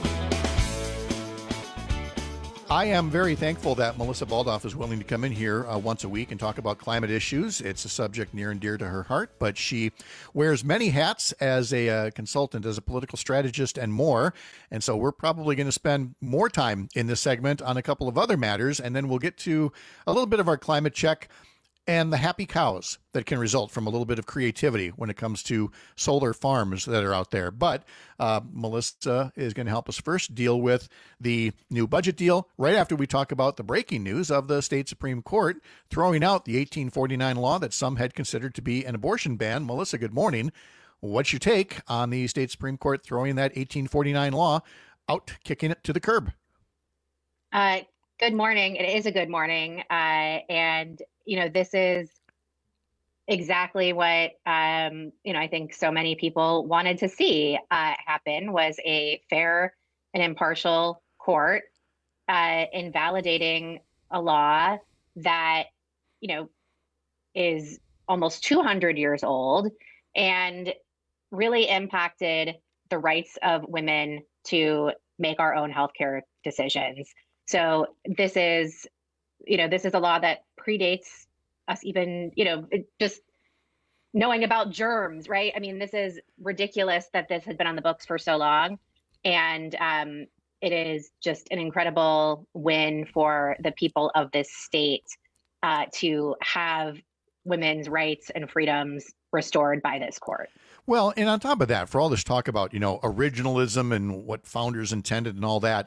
I am very thankful that Melissa Baldoff is willing to come in here once a week and talk about climate issues. It's a subject near and dear to her heart, but she wears many hats as a consultant, as a political strategist, and more. And so we're probably going to spend more time in this segment on a couple of other matters, and then we'll get to a little bit of our climate check and the happy cows that can result from a little bit of creativity when it comes to solar farms that are out there. But Melissa is going to help us first deal with the new budget deal right after we talk about the breaking news of the state Supreme Court throwing out the 1849 law that some had considered to be an abortion ban. Melissa, good morning. What's your take on the state Supreme Court throwing that 1849 law out, kicking it to the curb? Good morning. It is a good morning. And this is exactly what, I think so many people wanted to see happen, was a fair and impartial court invalidating a law that, is almost 200 years old and really impacted the rights of women to make our own healthcare decisions. So this is a law that predates us even, just knowing about germs, right? I mean, this is ridiculous that this has been on the books for so long. And it is just an incredible win for the people of this state to have women's rights and freedoms restored by this court. Well, and on top of that, for all this talk about, originalism and what founders intended and all that,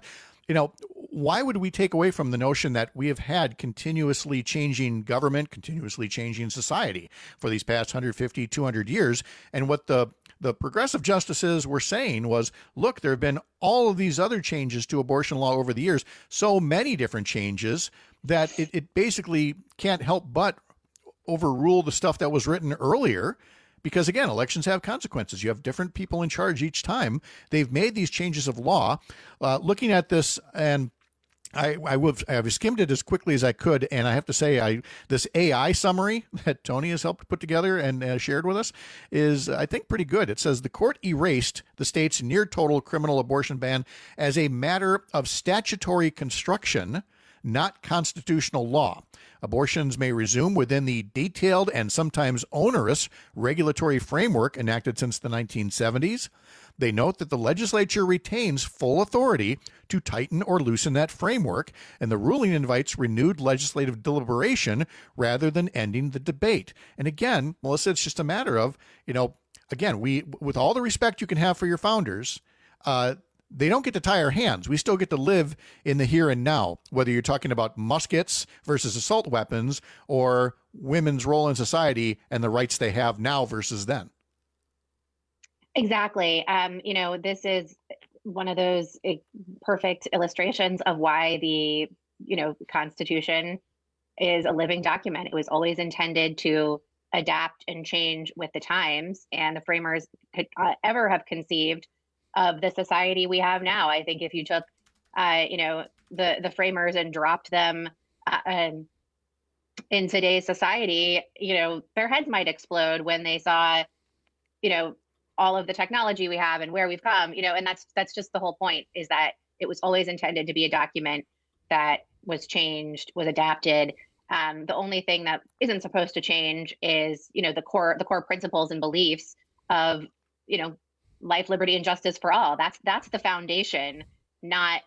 why would we take away from the notion that we have had continuously changing government, continuously changing society for these past 150, 200 years? And what the progressive justices were saying was, look, there have been all of these other changes to abortion law over the years, so many different changes that it basically can't help but overrule the stuff that was written earlier. Because, again, elections have consequences. You have different people in charge each time. They've made these changes of law. Looking at this, and I've skimmed it as quickly as I could, and I have to say, this AI summary that Tony has helped put together and shared with us is, I think, pretty good. It says the court erased the state's near-total criminal abortion ban as a matter of statutory construction, not constitutional law. Abortions may resume within the detailed and sometimes onerous regulatory framework enacted since the 1970s. They note that the legislature retains full authority to tighten or loosen that framework, and the ruling invites renewed legislative deliberation rather than ending the debate. And again, Melissa, it's just a matter of, again, with all the respect you can have for your founders, they don't get to tie our hands. We still get to live in the here and now, whether you're talking about muskets versus assault weapons or women's role in society and the rights they have now versus then. Exactly. This is one of those perfect illustrations of why the, Constitution is a living document. It was always intended to adapt and change with the times, and the framers could ever have conceived of the society we have now. I think if you took, the framers and dropped them in today's society, their heads might explode when they saw, all of the technology we have and where we've come, and that's just the whole point, is that it was always intended to be a document that was changed, was adapted. The only thing that isn't supposed to change is, the core principles and beliefs of, life, liberty, and justice for all. That's the foundation, not,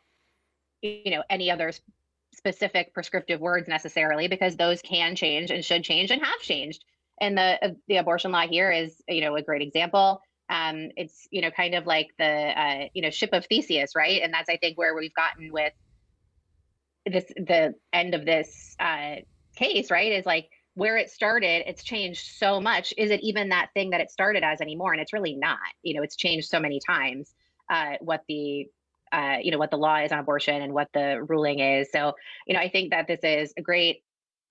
any other specific prescriptive words necessarily, because those can change and should change and have changed. And the abortion law here is, a great example. It's, kind of like the, ship of Theseus, right? And that's, I think, where we've gotten with the end of this case, right? Is like where it started, it's changed so much. Is it even that thing that it started as anymore? And it's really not. It's changed so many times, what the law is on abortion and what the ruling is. So, I think that this is a great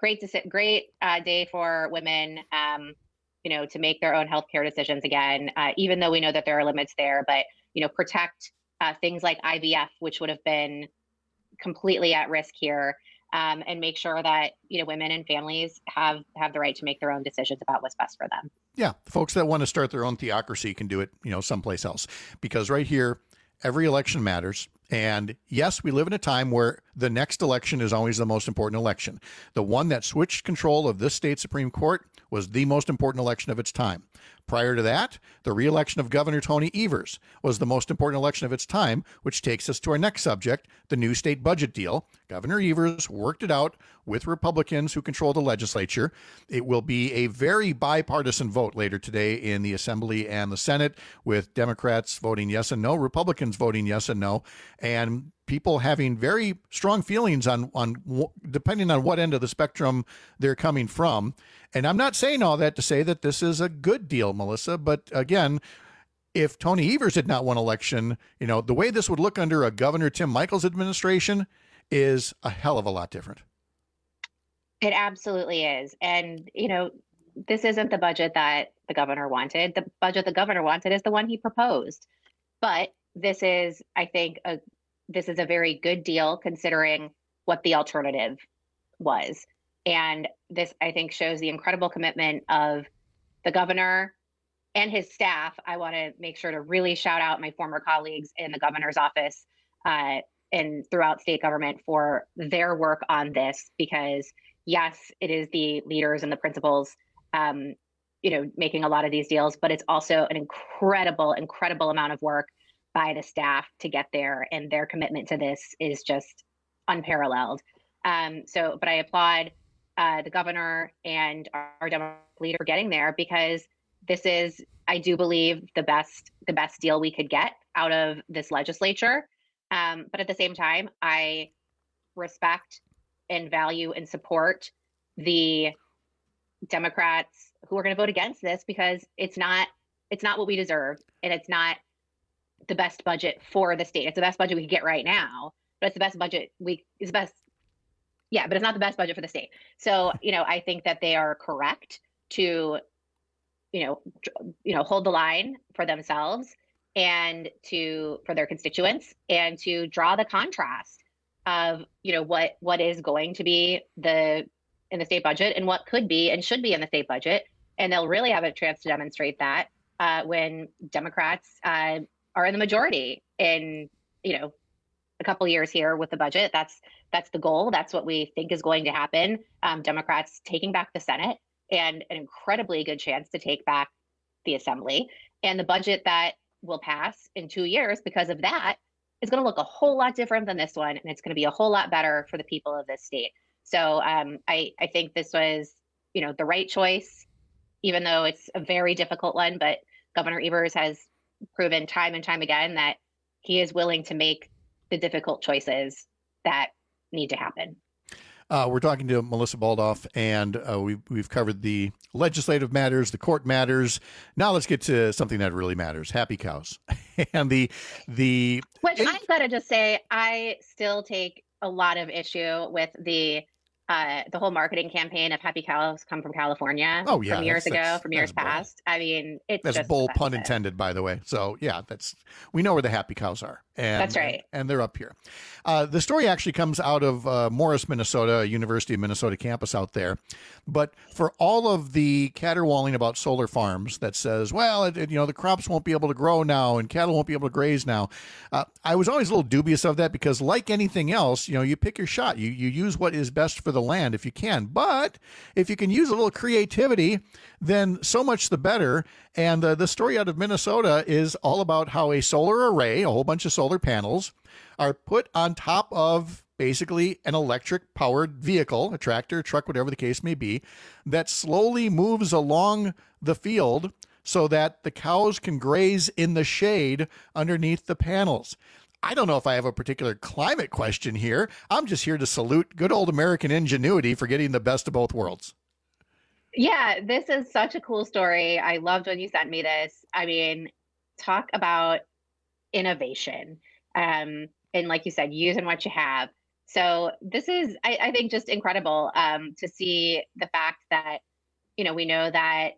day for women, to make their own healthcare decisions again, even though we know that there are limits there, but, protect things like IVF, which would have been completely at risk here, and make sure that, women and families have the right to make their own decisions about what's best for them. Yeah. Folks that want to start their own theocracy can do it, someplace else, because right here, every election matters. And yes, we live in a time where the next election is always the most important election. The one that switched control of this state Supreme Court was the most important election of its time. Prior to that, the re-election of Governor Tony Evers was the most important election of its time, which takes us to our next subject, the new state budget deal. Governor Evers worked it out with Republicans who control the legislature. It will be a very bipartisan vote later today in the Assembly and the Senate, with Democrats voting yes and no, Republicans voting yes and no, and people having very strong feelings on depending on what end of the spectrum they're coming from. And I'm not saying all that to say that this is a good deal, Melissa, but again, if Tony Evers had not won election, the way this would look under a Governor Tim Michels administration is a hell of a lot different. It absolutely is. And, this isn't the budget that the governor wanted. The budget the governor wanted is the one he proposed. But this is, I think, this is a very good deal considering what the alternative was. And this, I think, shows the incredible commitment of the governor and his staff. I want to make sure to really shout out my former colleagues in the governor's office and throughout state government for their work on this, because yes, it is the leaders and the principals, making a lot of these deals, but it's also an incredible amount of work by the staff to get there, and their commitment to this is just unparalleled. But I applaud the governor and our Democratic leader for getting there, because this is, I do believe, the best deal we could get out of this legislature. But at the same time, I respect and value and support the Democrats who are going to vote against this, because it's not what we deserve, and it's not the best budget for the state. It's the best budget we could get right now, but it's the best budget but it's not the best budget for the state. So, I think that they are correct to, hold the line for themselves and for their constituents, and to draw the contrast of, what is going to be in the state budget and what could be and should be in the state budget. And they'll really have a chance to demonstrate that when Democrats are in the majority in, a couple of years here with the budget. That's the goal. That's what we think is going to happen. Democrats taking back the Senate, and an incredibly good chance to take back the Assembly. And the budget that will pass in 2 years because of that is going to look a whole lot different than this one. And it's going to be a whole lot better for the people of this state. So I think this was, the right choice, even though it's a very difficult one. But Governor Evers has proven time and time again that he is willing to make the difficult choices that need to happen. We're talking to Melissa Baldoff, and we've covered the legislative matters, the court matters. Now let's get to something that really matters: happy cows. And which I've got to just say, I still take a lot of issue with the whole marketing campaign of happy cows come from California. Oh, yeah, from years past. I mean, that's just bold, pun intended, by the way. So yeah, we know where the happy cows are. And, that's right. And they're up here. The story actually comes out of Morris, Minnesota, University of Minnesota campus out there. But for all of the caterwauling about solar farms that says, well, the crops won't be able to grow now and cattle won't be able to graze now. I was always a little dubious of that because, like anything else, you pick your shot. You use what is best for the land if you can. But if you can use a little creativity, then so much the better. And the story out of Minnesota is all about how a solar array, a whole bunch of solar panels, are put on top of basically an electric powered vehicle, a tractor, truck, whatever the case may be, that slowly moves along the field so that the cows can graze in the shade underneath the panels. I don't know if I have a particular climate question here. I'm just here to salute good old American ingenuity for getting the best of both worlds. Yeah, this is such a cool story. I loved when you sent me this. I mean, talk about innovation. And like you said, using what you have. So this is, I think, just incredible to see the fact that, we know that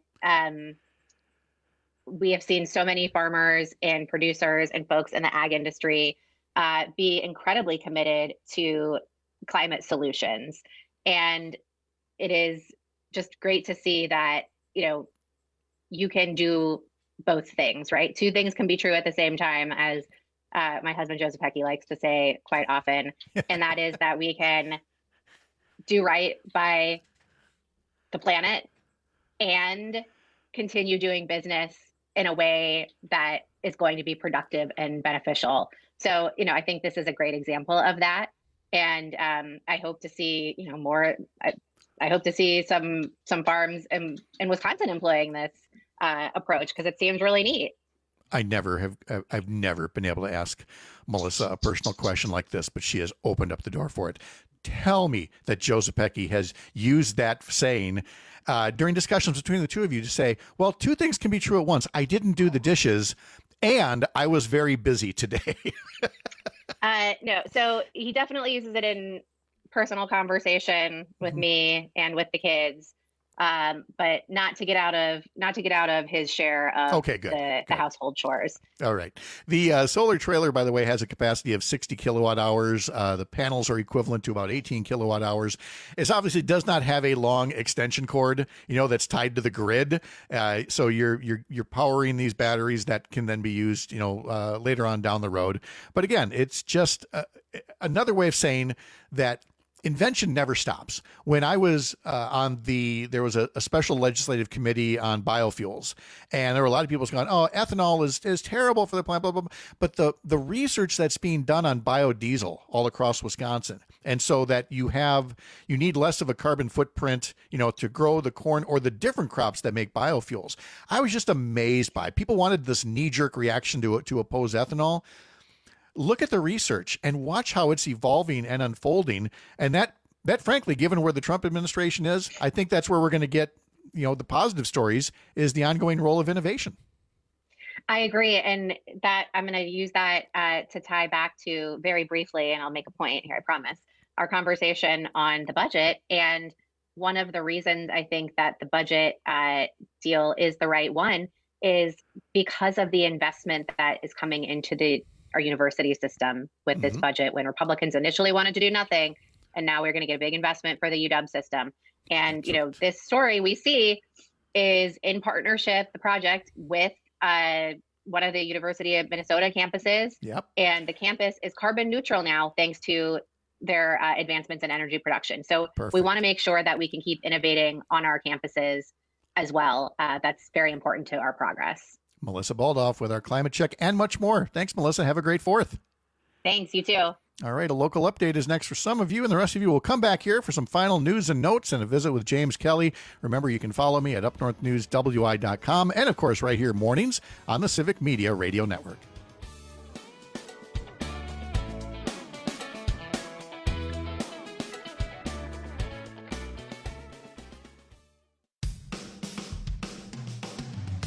we have seen so many farmers and producers and folks in the ag industry be incredibly committed to climate solutions. And it is just great to see that, you can do both things, right? Two things can be true at the same time, as my husband, Joseph Pecky, likes to say quite often. And that is that we can do right by the planet and continue doing business in a way that is going to be productive and beneficial. So, I think this is a great example of that. And I hope to see, more. I hope to see some farms in Wisconsin employing this approach, because it seems really neat. I've never been able to ask Melissa a personal question like this, but she has opened up the door for it. Tell me that Joseph Pecky has used that saying during discussions between the two of you to say, well, two things can be true at once. I didn't do the dishes and I was very busy today. No, so he definitely uses it in personal conversation with me and with the kids. But not to get out of his share of the household chores. All right. The solar trailer, by the way, has a capacity of 60 kilowatt hours. The panels are equivalent to about 18 kilowatt hours. It obviously does not have a long extension cord, that's tied to the grid. So you're powering these batteries that can then be used, later on down the road. But again, it's just another way of saying that invention never stops. When I was there was a special legislative committee on biofuels, and there were a lot of people going, oh, ethanol is terrible for the planet, blah, blah, blah. But the research that's being done on biodiesel all across Wisconsin, and so that you need less of a carbon footprint, to grow the corn or the different crops that make biofuels. I was just amazed by it. People wanted this knee-jerk reaction to oppose ethanol. Look at the research and watch how it's evolving and unfolding. And that frankly, given where the Trump administration is, I think that's where we're going to get, the positive stories, is the ongoing role of innovation. I agree. And that I'm going to use that to tie back to, very briefly, and I'll make a point here, I promise, our conversation on the budget. And one of the reasons I think that the budget deal is the right one is because of the investment that is coming into our university system with this budget, when Republicans initially wanted to do nothing. And now we're going to get a big investment for the UW system. And, this story we see is in partnership, the project, with one of the University of Minnesota campuses. Yep. And the campus is carbon neutral now, thanks to their advancements in energy production. So we want to make sure that we can keep innovating on our campuses as well. That's very important to our progress. Melissa Baldoff with our climate check and much more. Thanks, Melissa. Have a great 4th. Thanks. You too. All right. A local update is next for some of you, and the rest of you will come back here for some final news and notes and a visit with James Kelly. Remember, you can follow me at upnorthnewswi.com and, of course, right here mornings on the Civic Media Radio Network.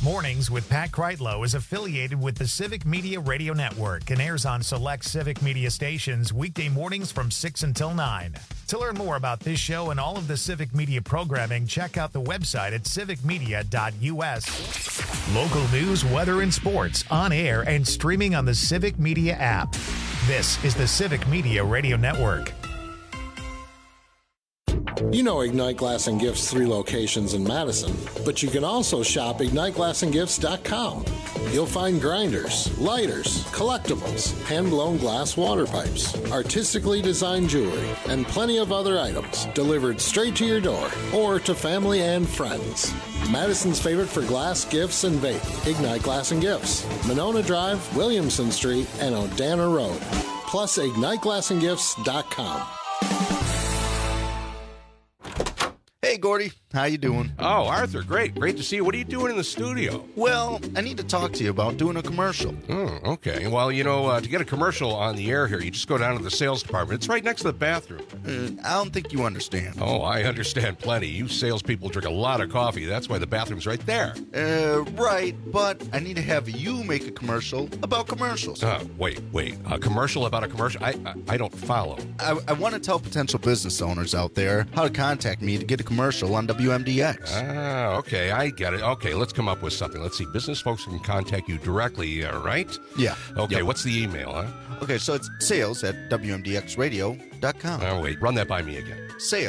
Mornings with Pat Kreitlow is affiliated with the Civic Media Radio Network and airs on select Civic Media stations weekday mornings from 6 until 9. To learn more about this show and all of the Civic Media programming, check out the website at civicmedia.us. Local news, weather, and sports on air and streaming on the Civic Media app. This is the Civic Media Radio Network. You know Ignite Glass and Gifts 3 locations in Madison, but you can also shop IgniteGlassandGifts.com. You'll find grinders, lighters, collectibles, hand-blown glass water pipes, artistically designed jewelry, and plenty of other items delivered straight to your door or to family and friends. Madison's favorite for glass, gifts, and vape, Ignite Glass and Gifts, Monona Drive, Williamson Street, and Odana Road. Plus, IgniteGlassandGifts.com. Hey, Gordy. How you doing? Oh, Arthur, great. Great to see you. What are you doing in the studio? Well, I need to talk to you about doing a commercial. Oh, okay. Well, you know, to get a commercial on the air here, you just go down to the sales department. It's right next to the bathroom. I don't think you understand. Oh, I understand plenty. You salespeople drink a lot of coffee. That's why the bathroom's right there. Right, but I need to have you make a commercial about commercials. Wait. A commercial about a commercial? I don't follow. I want to tell potential business owners out there how to contact me to get a commercial on WMDX. Ah, okay, I get it. Okay, let's come up with something. Let's see. Business folks can contact you directly, right? Yeah. Okay, yep. What's the email, huh? Okay, so it's sales@WMDXradio.com. Oh, wait, run that by me again.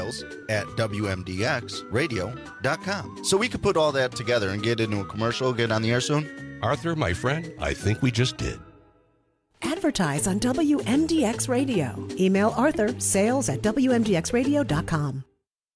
Sales@WMDXradio.com. So we could put all that together and get into a commercial, get on the air soon? Arthur, my friend, I think we just did. Advertise on WMDX Radio. Email Arthur, sales@WMDXradio.com.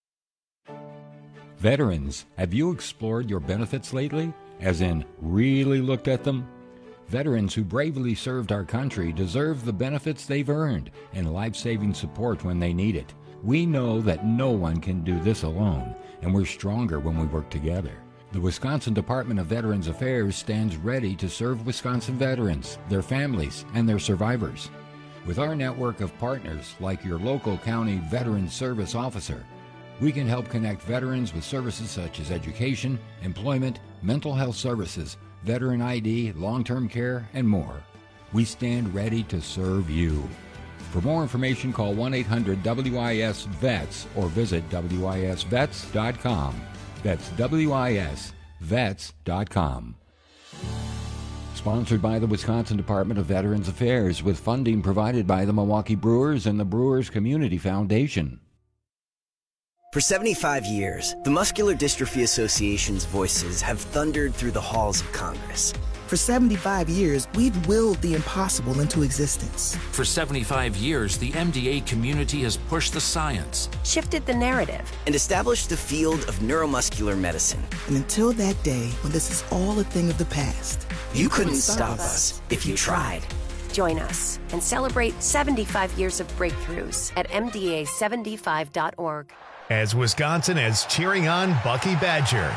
Veterans, have you explored your benefits lately? As in, really looked at them? Veterans who bravely served our country deserve the benefits they've earned and life-saving support when they need it. We know that no one can do this alone, and we're stronger when we work together. The Wisconsin Department of Veterans Affairs stands ready to serve Wisconsin veterans, their families, and their survivors. With our network of partners like your local county Veterans Service Officer, we can help connect veterans with services such as education, employment, mental health services, veteran ID, long-term care, and more. We stand ready to serve you. For more information, call 1-800-WIS-VETS or visit WISVets.com. That's WISVets.com. Sponsored by the Wisconsin Department of Veterans Affairs with funding provided by the Milwaukee Brewers and the Brewers Community Foundation. For 75 years, the Muscular Dystrophy Association's voices have thundered through the halls of Congress. For 75 years, we've willed the impossible into existence. For 75 years, the MDA community has pushed the science, shifted the narrative, and established the field of neuromuscular medicine. And until that day, when this is all a thing of the past, you couldn't stop us if you tried. Join us and celebrate 75 years of breakthroughs at MDA75.org. As Wisconsin is cheering on Bucky Badger.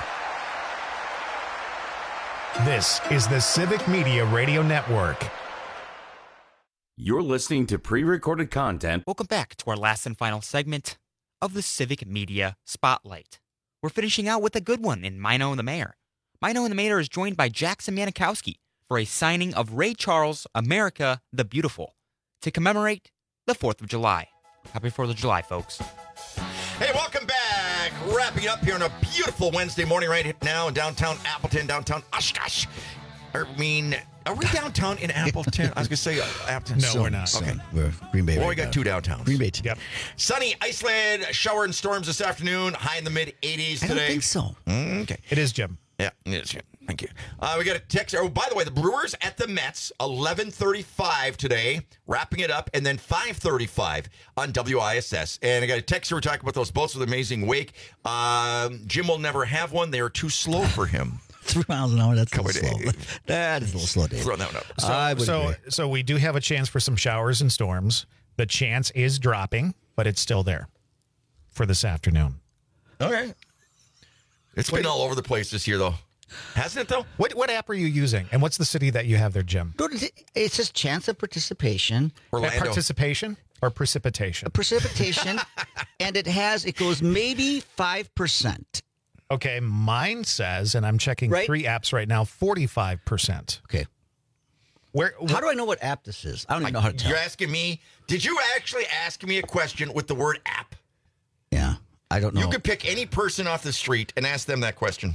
This is the Civic Media Radio Network. You're listening to pre-recorded content. Welcome back to our last and final segment of the Civic Media Spotlight. We're finishing out with a good one in Mino and the Mayor. Mino and the Mayor is joined by Jackson Manikowski for a signing of Ray Charles' America the Beautiful to commemorate the 4th of July. Happy 4th of July, folks. Hey, welcome back. Wrapping up here on a beautiful Wednesday morning right now in downtown Appleton, downtown Oshkosh. I mean, are we downtown in Appleton? I was going to say Appleton. No, we're not. Okay. We're Green Bay. Well, right we got now. two downtowns. Green Bay. Yep. Sunny, Iceland, shower and storms this afternoon. High in the mid-80s today. I don't think so. Okay. It is, Jim. Yeah, it is, Jim. Thank you. We got a text. Oh, by the way, the Brewers at the Mets, 11:35 today, wrapping it up, and then 5:35 on WISS. And I got a text here. We're talking about those boats with amazing wake. Jim will never have one. They are too slow for him. 3 miles an hour, that's a little slow. That is a little slow, Dave. Throw that one up. So we do have a chance for some showers and storms. The chance is dropping, but it's still there for this afternoon. Okay. It's been all over the place this year, though. Hasn't it, though? What app are you using? And what's the city that you have there, Jim? It says chance of participation. Orlando. Participation or precipitation? Precipitation. And it goes maybe 5%. Okay, mine says, and I'm checking 3 apps right now, 45%. Okay. How do I know what app this is? I don't even know how to tell. You're asking me? Did you actually ask me a question with the word app? Yeah, I don't know. You could pick any person off the street and ask them that question.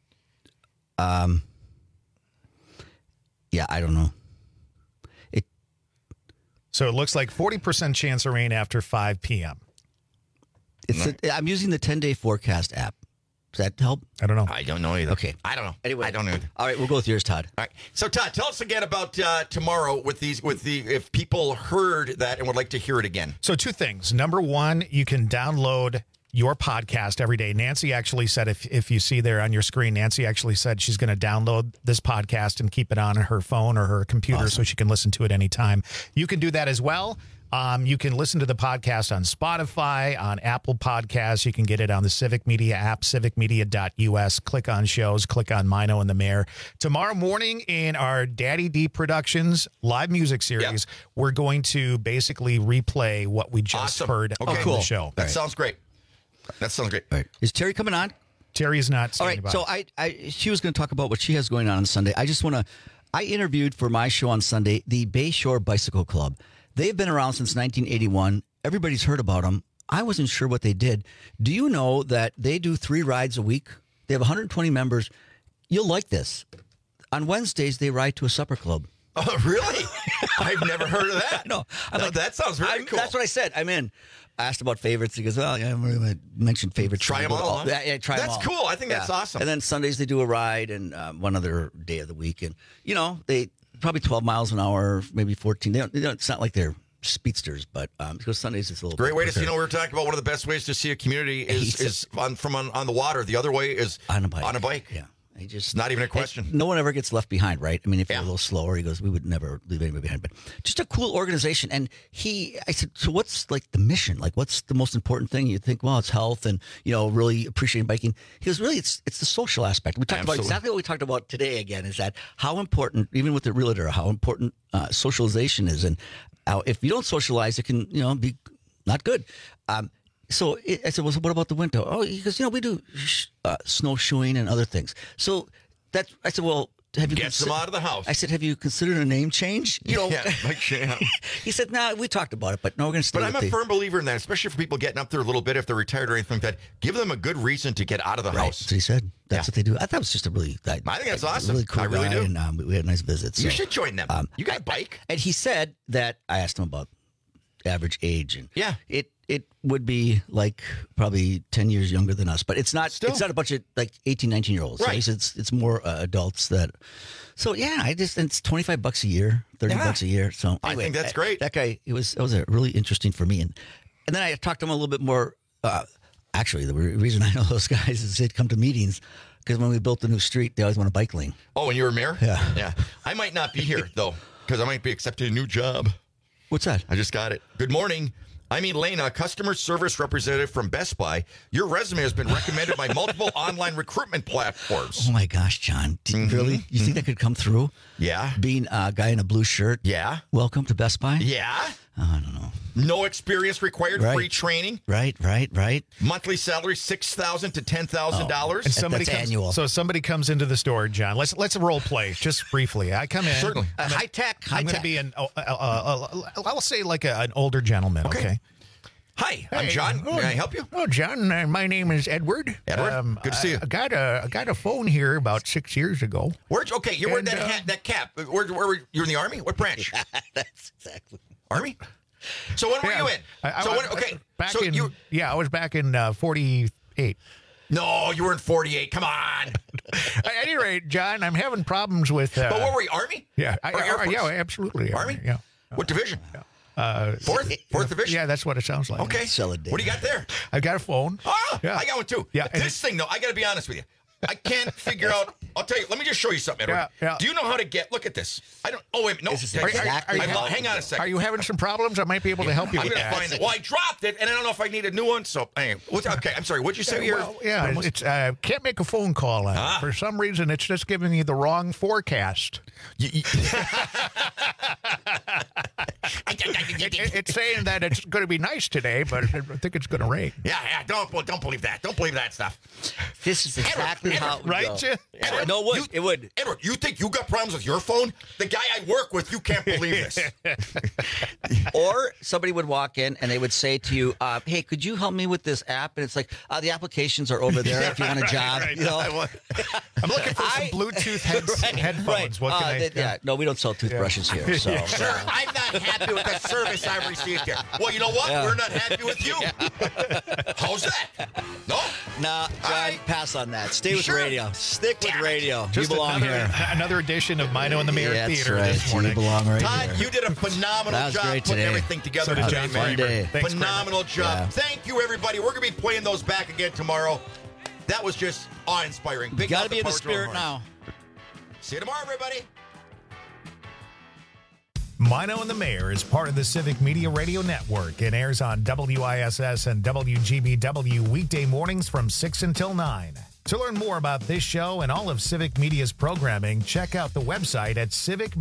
Yeah, I don't know. So it looks like 40% chance of rain after 5 p.m. I'm using the 10-day forecast app. Does that help? I don't know. I don't know either. Okay. I don't know. Anyway, I don't know either. All right, we'll go with yours, Todd. All right. So, Todd, tell us again about tomorrow if people heard that and would like to hear it again. So 2 things. Number 1, you can download your podcast every day. Nancy actually said, if you see there on your screen, Nancy actually said she's going to download this podcast and keep it on her phone or her computer so she can listen to it anytime. You can do that as well. You can listen to the podcast on Spotify, on Apple Podcasts. You can get it on the Civic Media app, civicmedia.us. Click on shows, click on Mino and the Mayor. Tomorrow morning in our Daddy D Productions live music series, we're going to basically replay what we just heard on the show. That sounds great. That sounds great. All right. Is Terry coming on? Terry is not. All right. So she was going to talk about what she has going on Sunday. I interviewed for my show on Sunday the Bayshore Bicycle Club. They've been around since 1981. Everybody's heard about them. I wasn't sure what they did. Do you know that they do 3 rides a week? They have 120 members. You'll like this. On Wednesdays, they ride to a supper club. Oh, really? I've never heard of that. No, that sounds really cool. That's what I said. I'm in. I asked about favorites. He goes, well, yeah, I mentioned favorites. Try them all. Huh? Yeah, try them all. That's cool. I think that's awesome. And then Sundays, they do a ride and one other day of the week. And, they probably 12 miles an hour, maybe 14. It's not like they're speedsters, but because Sundays it's a little great way to quicker. see. We were talking about one of the best ways to see a community is on the water. The other way is on a bike. On a bike. Yeah. It's not even a question. No one ever gets left behind, right? I mean, if you're a little slower, he goes, we would never leave anybody behind. But just a cool organization. And I said, so what's like the mission? Like, what's the most important thing? You think, well, it's health and, really appreciating biking. He goes, really, it's the social aspect. We talked about exactly what we talked about today again, is that how important, even with the realtor, how important socialization is. And how if you don't socialize, it can, be not good. So I said, well, so what about the winter? Oh, he goes, we do snowshoeing and other things. So I said, well, have you get them out of the house? I said, have you considered a name change? He said, no, we talked about it, but no, we're going to stay. But I'm a firm believer in that, especially for people getting up there a little bit if they're retired or anything like that. Give them a good reason to get out of the house. That's what he said. That's what they do. I thought it was just I think that's awesome. Really cool I really guy, do. And we had a nice visit. You should join them. You got a bike. And he said that I asked him about average age, and it would be like probably 10 years younger than us, but it's not. Still. It's not a bunch of like 18, 19-year-olds. Right. So it's more adults that. So it's $25 a year, $30 a year. So anyway, I think that's great. That guy, that was really interesting for me, and then I talked to him a little bit more. Actually, the reason I know those guys is they'd come to meetings. Because when we built the new street, they always want a bike lane. Oh, and you were mayor? Yeah. I might not be here though, because I might be accepting a new job. What's that? I just got it. Good morning. I'm Elena, customer service representative from Best Buy. Your resume has been recommended by multiple online recruitment platforms. Oh, my gosh, John. Really? You think that could come through? Yeah. Being a guy in a blue shirt? Yeah. Welcome to Best Buy? Yeah. Oh, I don't know. No experience required, free training. Right. Monthly salary $6,000 to $10,000. And that's annual. So somebody comes into the store, John. Let's role play just briefly. I come in. Certainly. High tech. I'm going to be I'll say like an older gentleman. Okay. Hi, I'm John. Can I help you? Oh, John, my name is Edward. Edward, good to see you. I got a phone here about 6 years ago. You wear that hat, that cap. Where were you in the Army? What branch? That's exactly. Army? So when were you in? I was back in 48. No, you were in 48. Come on. At any rate, John, I'm having problems with. But what were you, Army? Yeah, absolutely. Army? Yeah. What division? Fourth division? Yeah, that's what it sounds like. Okay. What do you got there? I got a phone. Oh, yeah. I got one too. Yeah. This thing, though, I got to be honest with you. I can't figure out. I'll tell you. Let me just show you something, Edward. Yeah. Do you know how to get? Look at this. I don't. Oh wait, no. Hang on a second. Are you having some problems? I might be able to help you. I'm with going to that. find it. Well, I dropped it, and I don't know if I need a new one. So, anyway, okay. I'm sorry. What'd you say here? It's can't make a phone call on it. For some reason, it's just giving me the wrong forecast. It's saying that it's going to be nice today, but I think it's going to rain. Yeah, don't believe that. Don't believe that stuff. This is exactly how it would right, go. Jim? Edward, No, it would. Edward, you think you got problems with your phone? The guy I work with, you can't believe this. Or somebody would walk in and they would say to you, hey, could you help me with this app? And it's like, the applications are over there if you want a job. Right. You know? I'm looking for some Bluetooth headphones. Right. What can I? No, we don't sell toothbrushes here. So. Sir, I'm not happy with the service I've received here. Well, you know what? Yeah. We're not happy with you. How's that? No? Nah, John, pass on that. Stay with radio. Stick with radio. Just you belong here. Another edition of Mino and the Mayor That's Theater right. this morning. You belong right Todd, here. you did a phenomenal That was job great putting today. everything together. So did today, John man. Kramer. Thanks, Phenomenal job. Yeah. Thank you, everybody. We're going to be playing those back again tomorrow. That was just awe-inspiring. Big Got to up be in the Park spirit Longhorns. now. See you tomorrow, everybody. Mino and the Mayor is part of the Civic Media Radio Network and airs on WISS and WGBW weekday mornings from 6 until 9. To learn more about this show and all of Civic Media's programming, check out the website at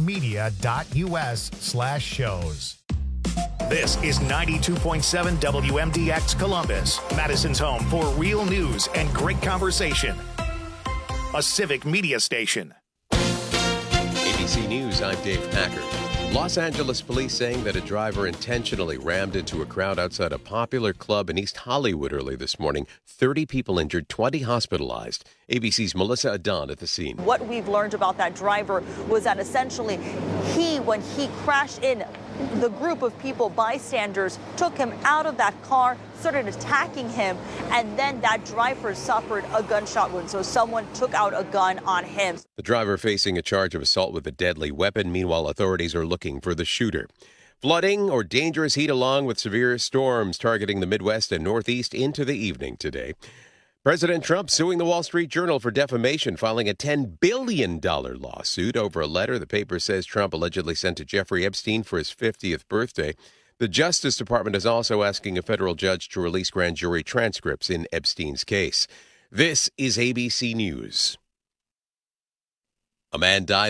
civicmedia.us/shows. This is 92.7 WMDX Columbus, Madison's home for real news and great conversation. A Civic Media station. ABC News, I'm Dave Packard. Los Angeles police saying that a driver intentionally rammed into a crowd outside a popular club in East Hollywood early this morning. 30 people injured, 20 hospitalized. ABC's Melissa Adon at the scene. What we've learned about that driver was that essentially when he crashed in, the group of people, bystanders, took him out of that car, started attacking him, and then that driver suffered a gunshot wound. So someone took out a gun on him. The driver facing a charge of assault with a deadly weapon. Meanwhile, authorities are looking for the shooter. Flooding or dangerous heat along with severe storms targeting the Midwest and Northeast into the evening today. President Trump suing the Wall Street Journal for defamation, filing a $10 billion lawsuit over a letter the paper says Trump allegedly sent to Jeffrey Epstein for his 50th birthday. The Justice Department is also asking a federal judge to release grand jury transcripts in Epstein's case. This is ABC News. A man died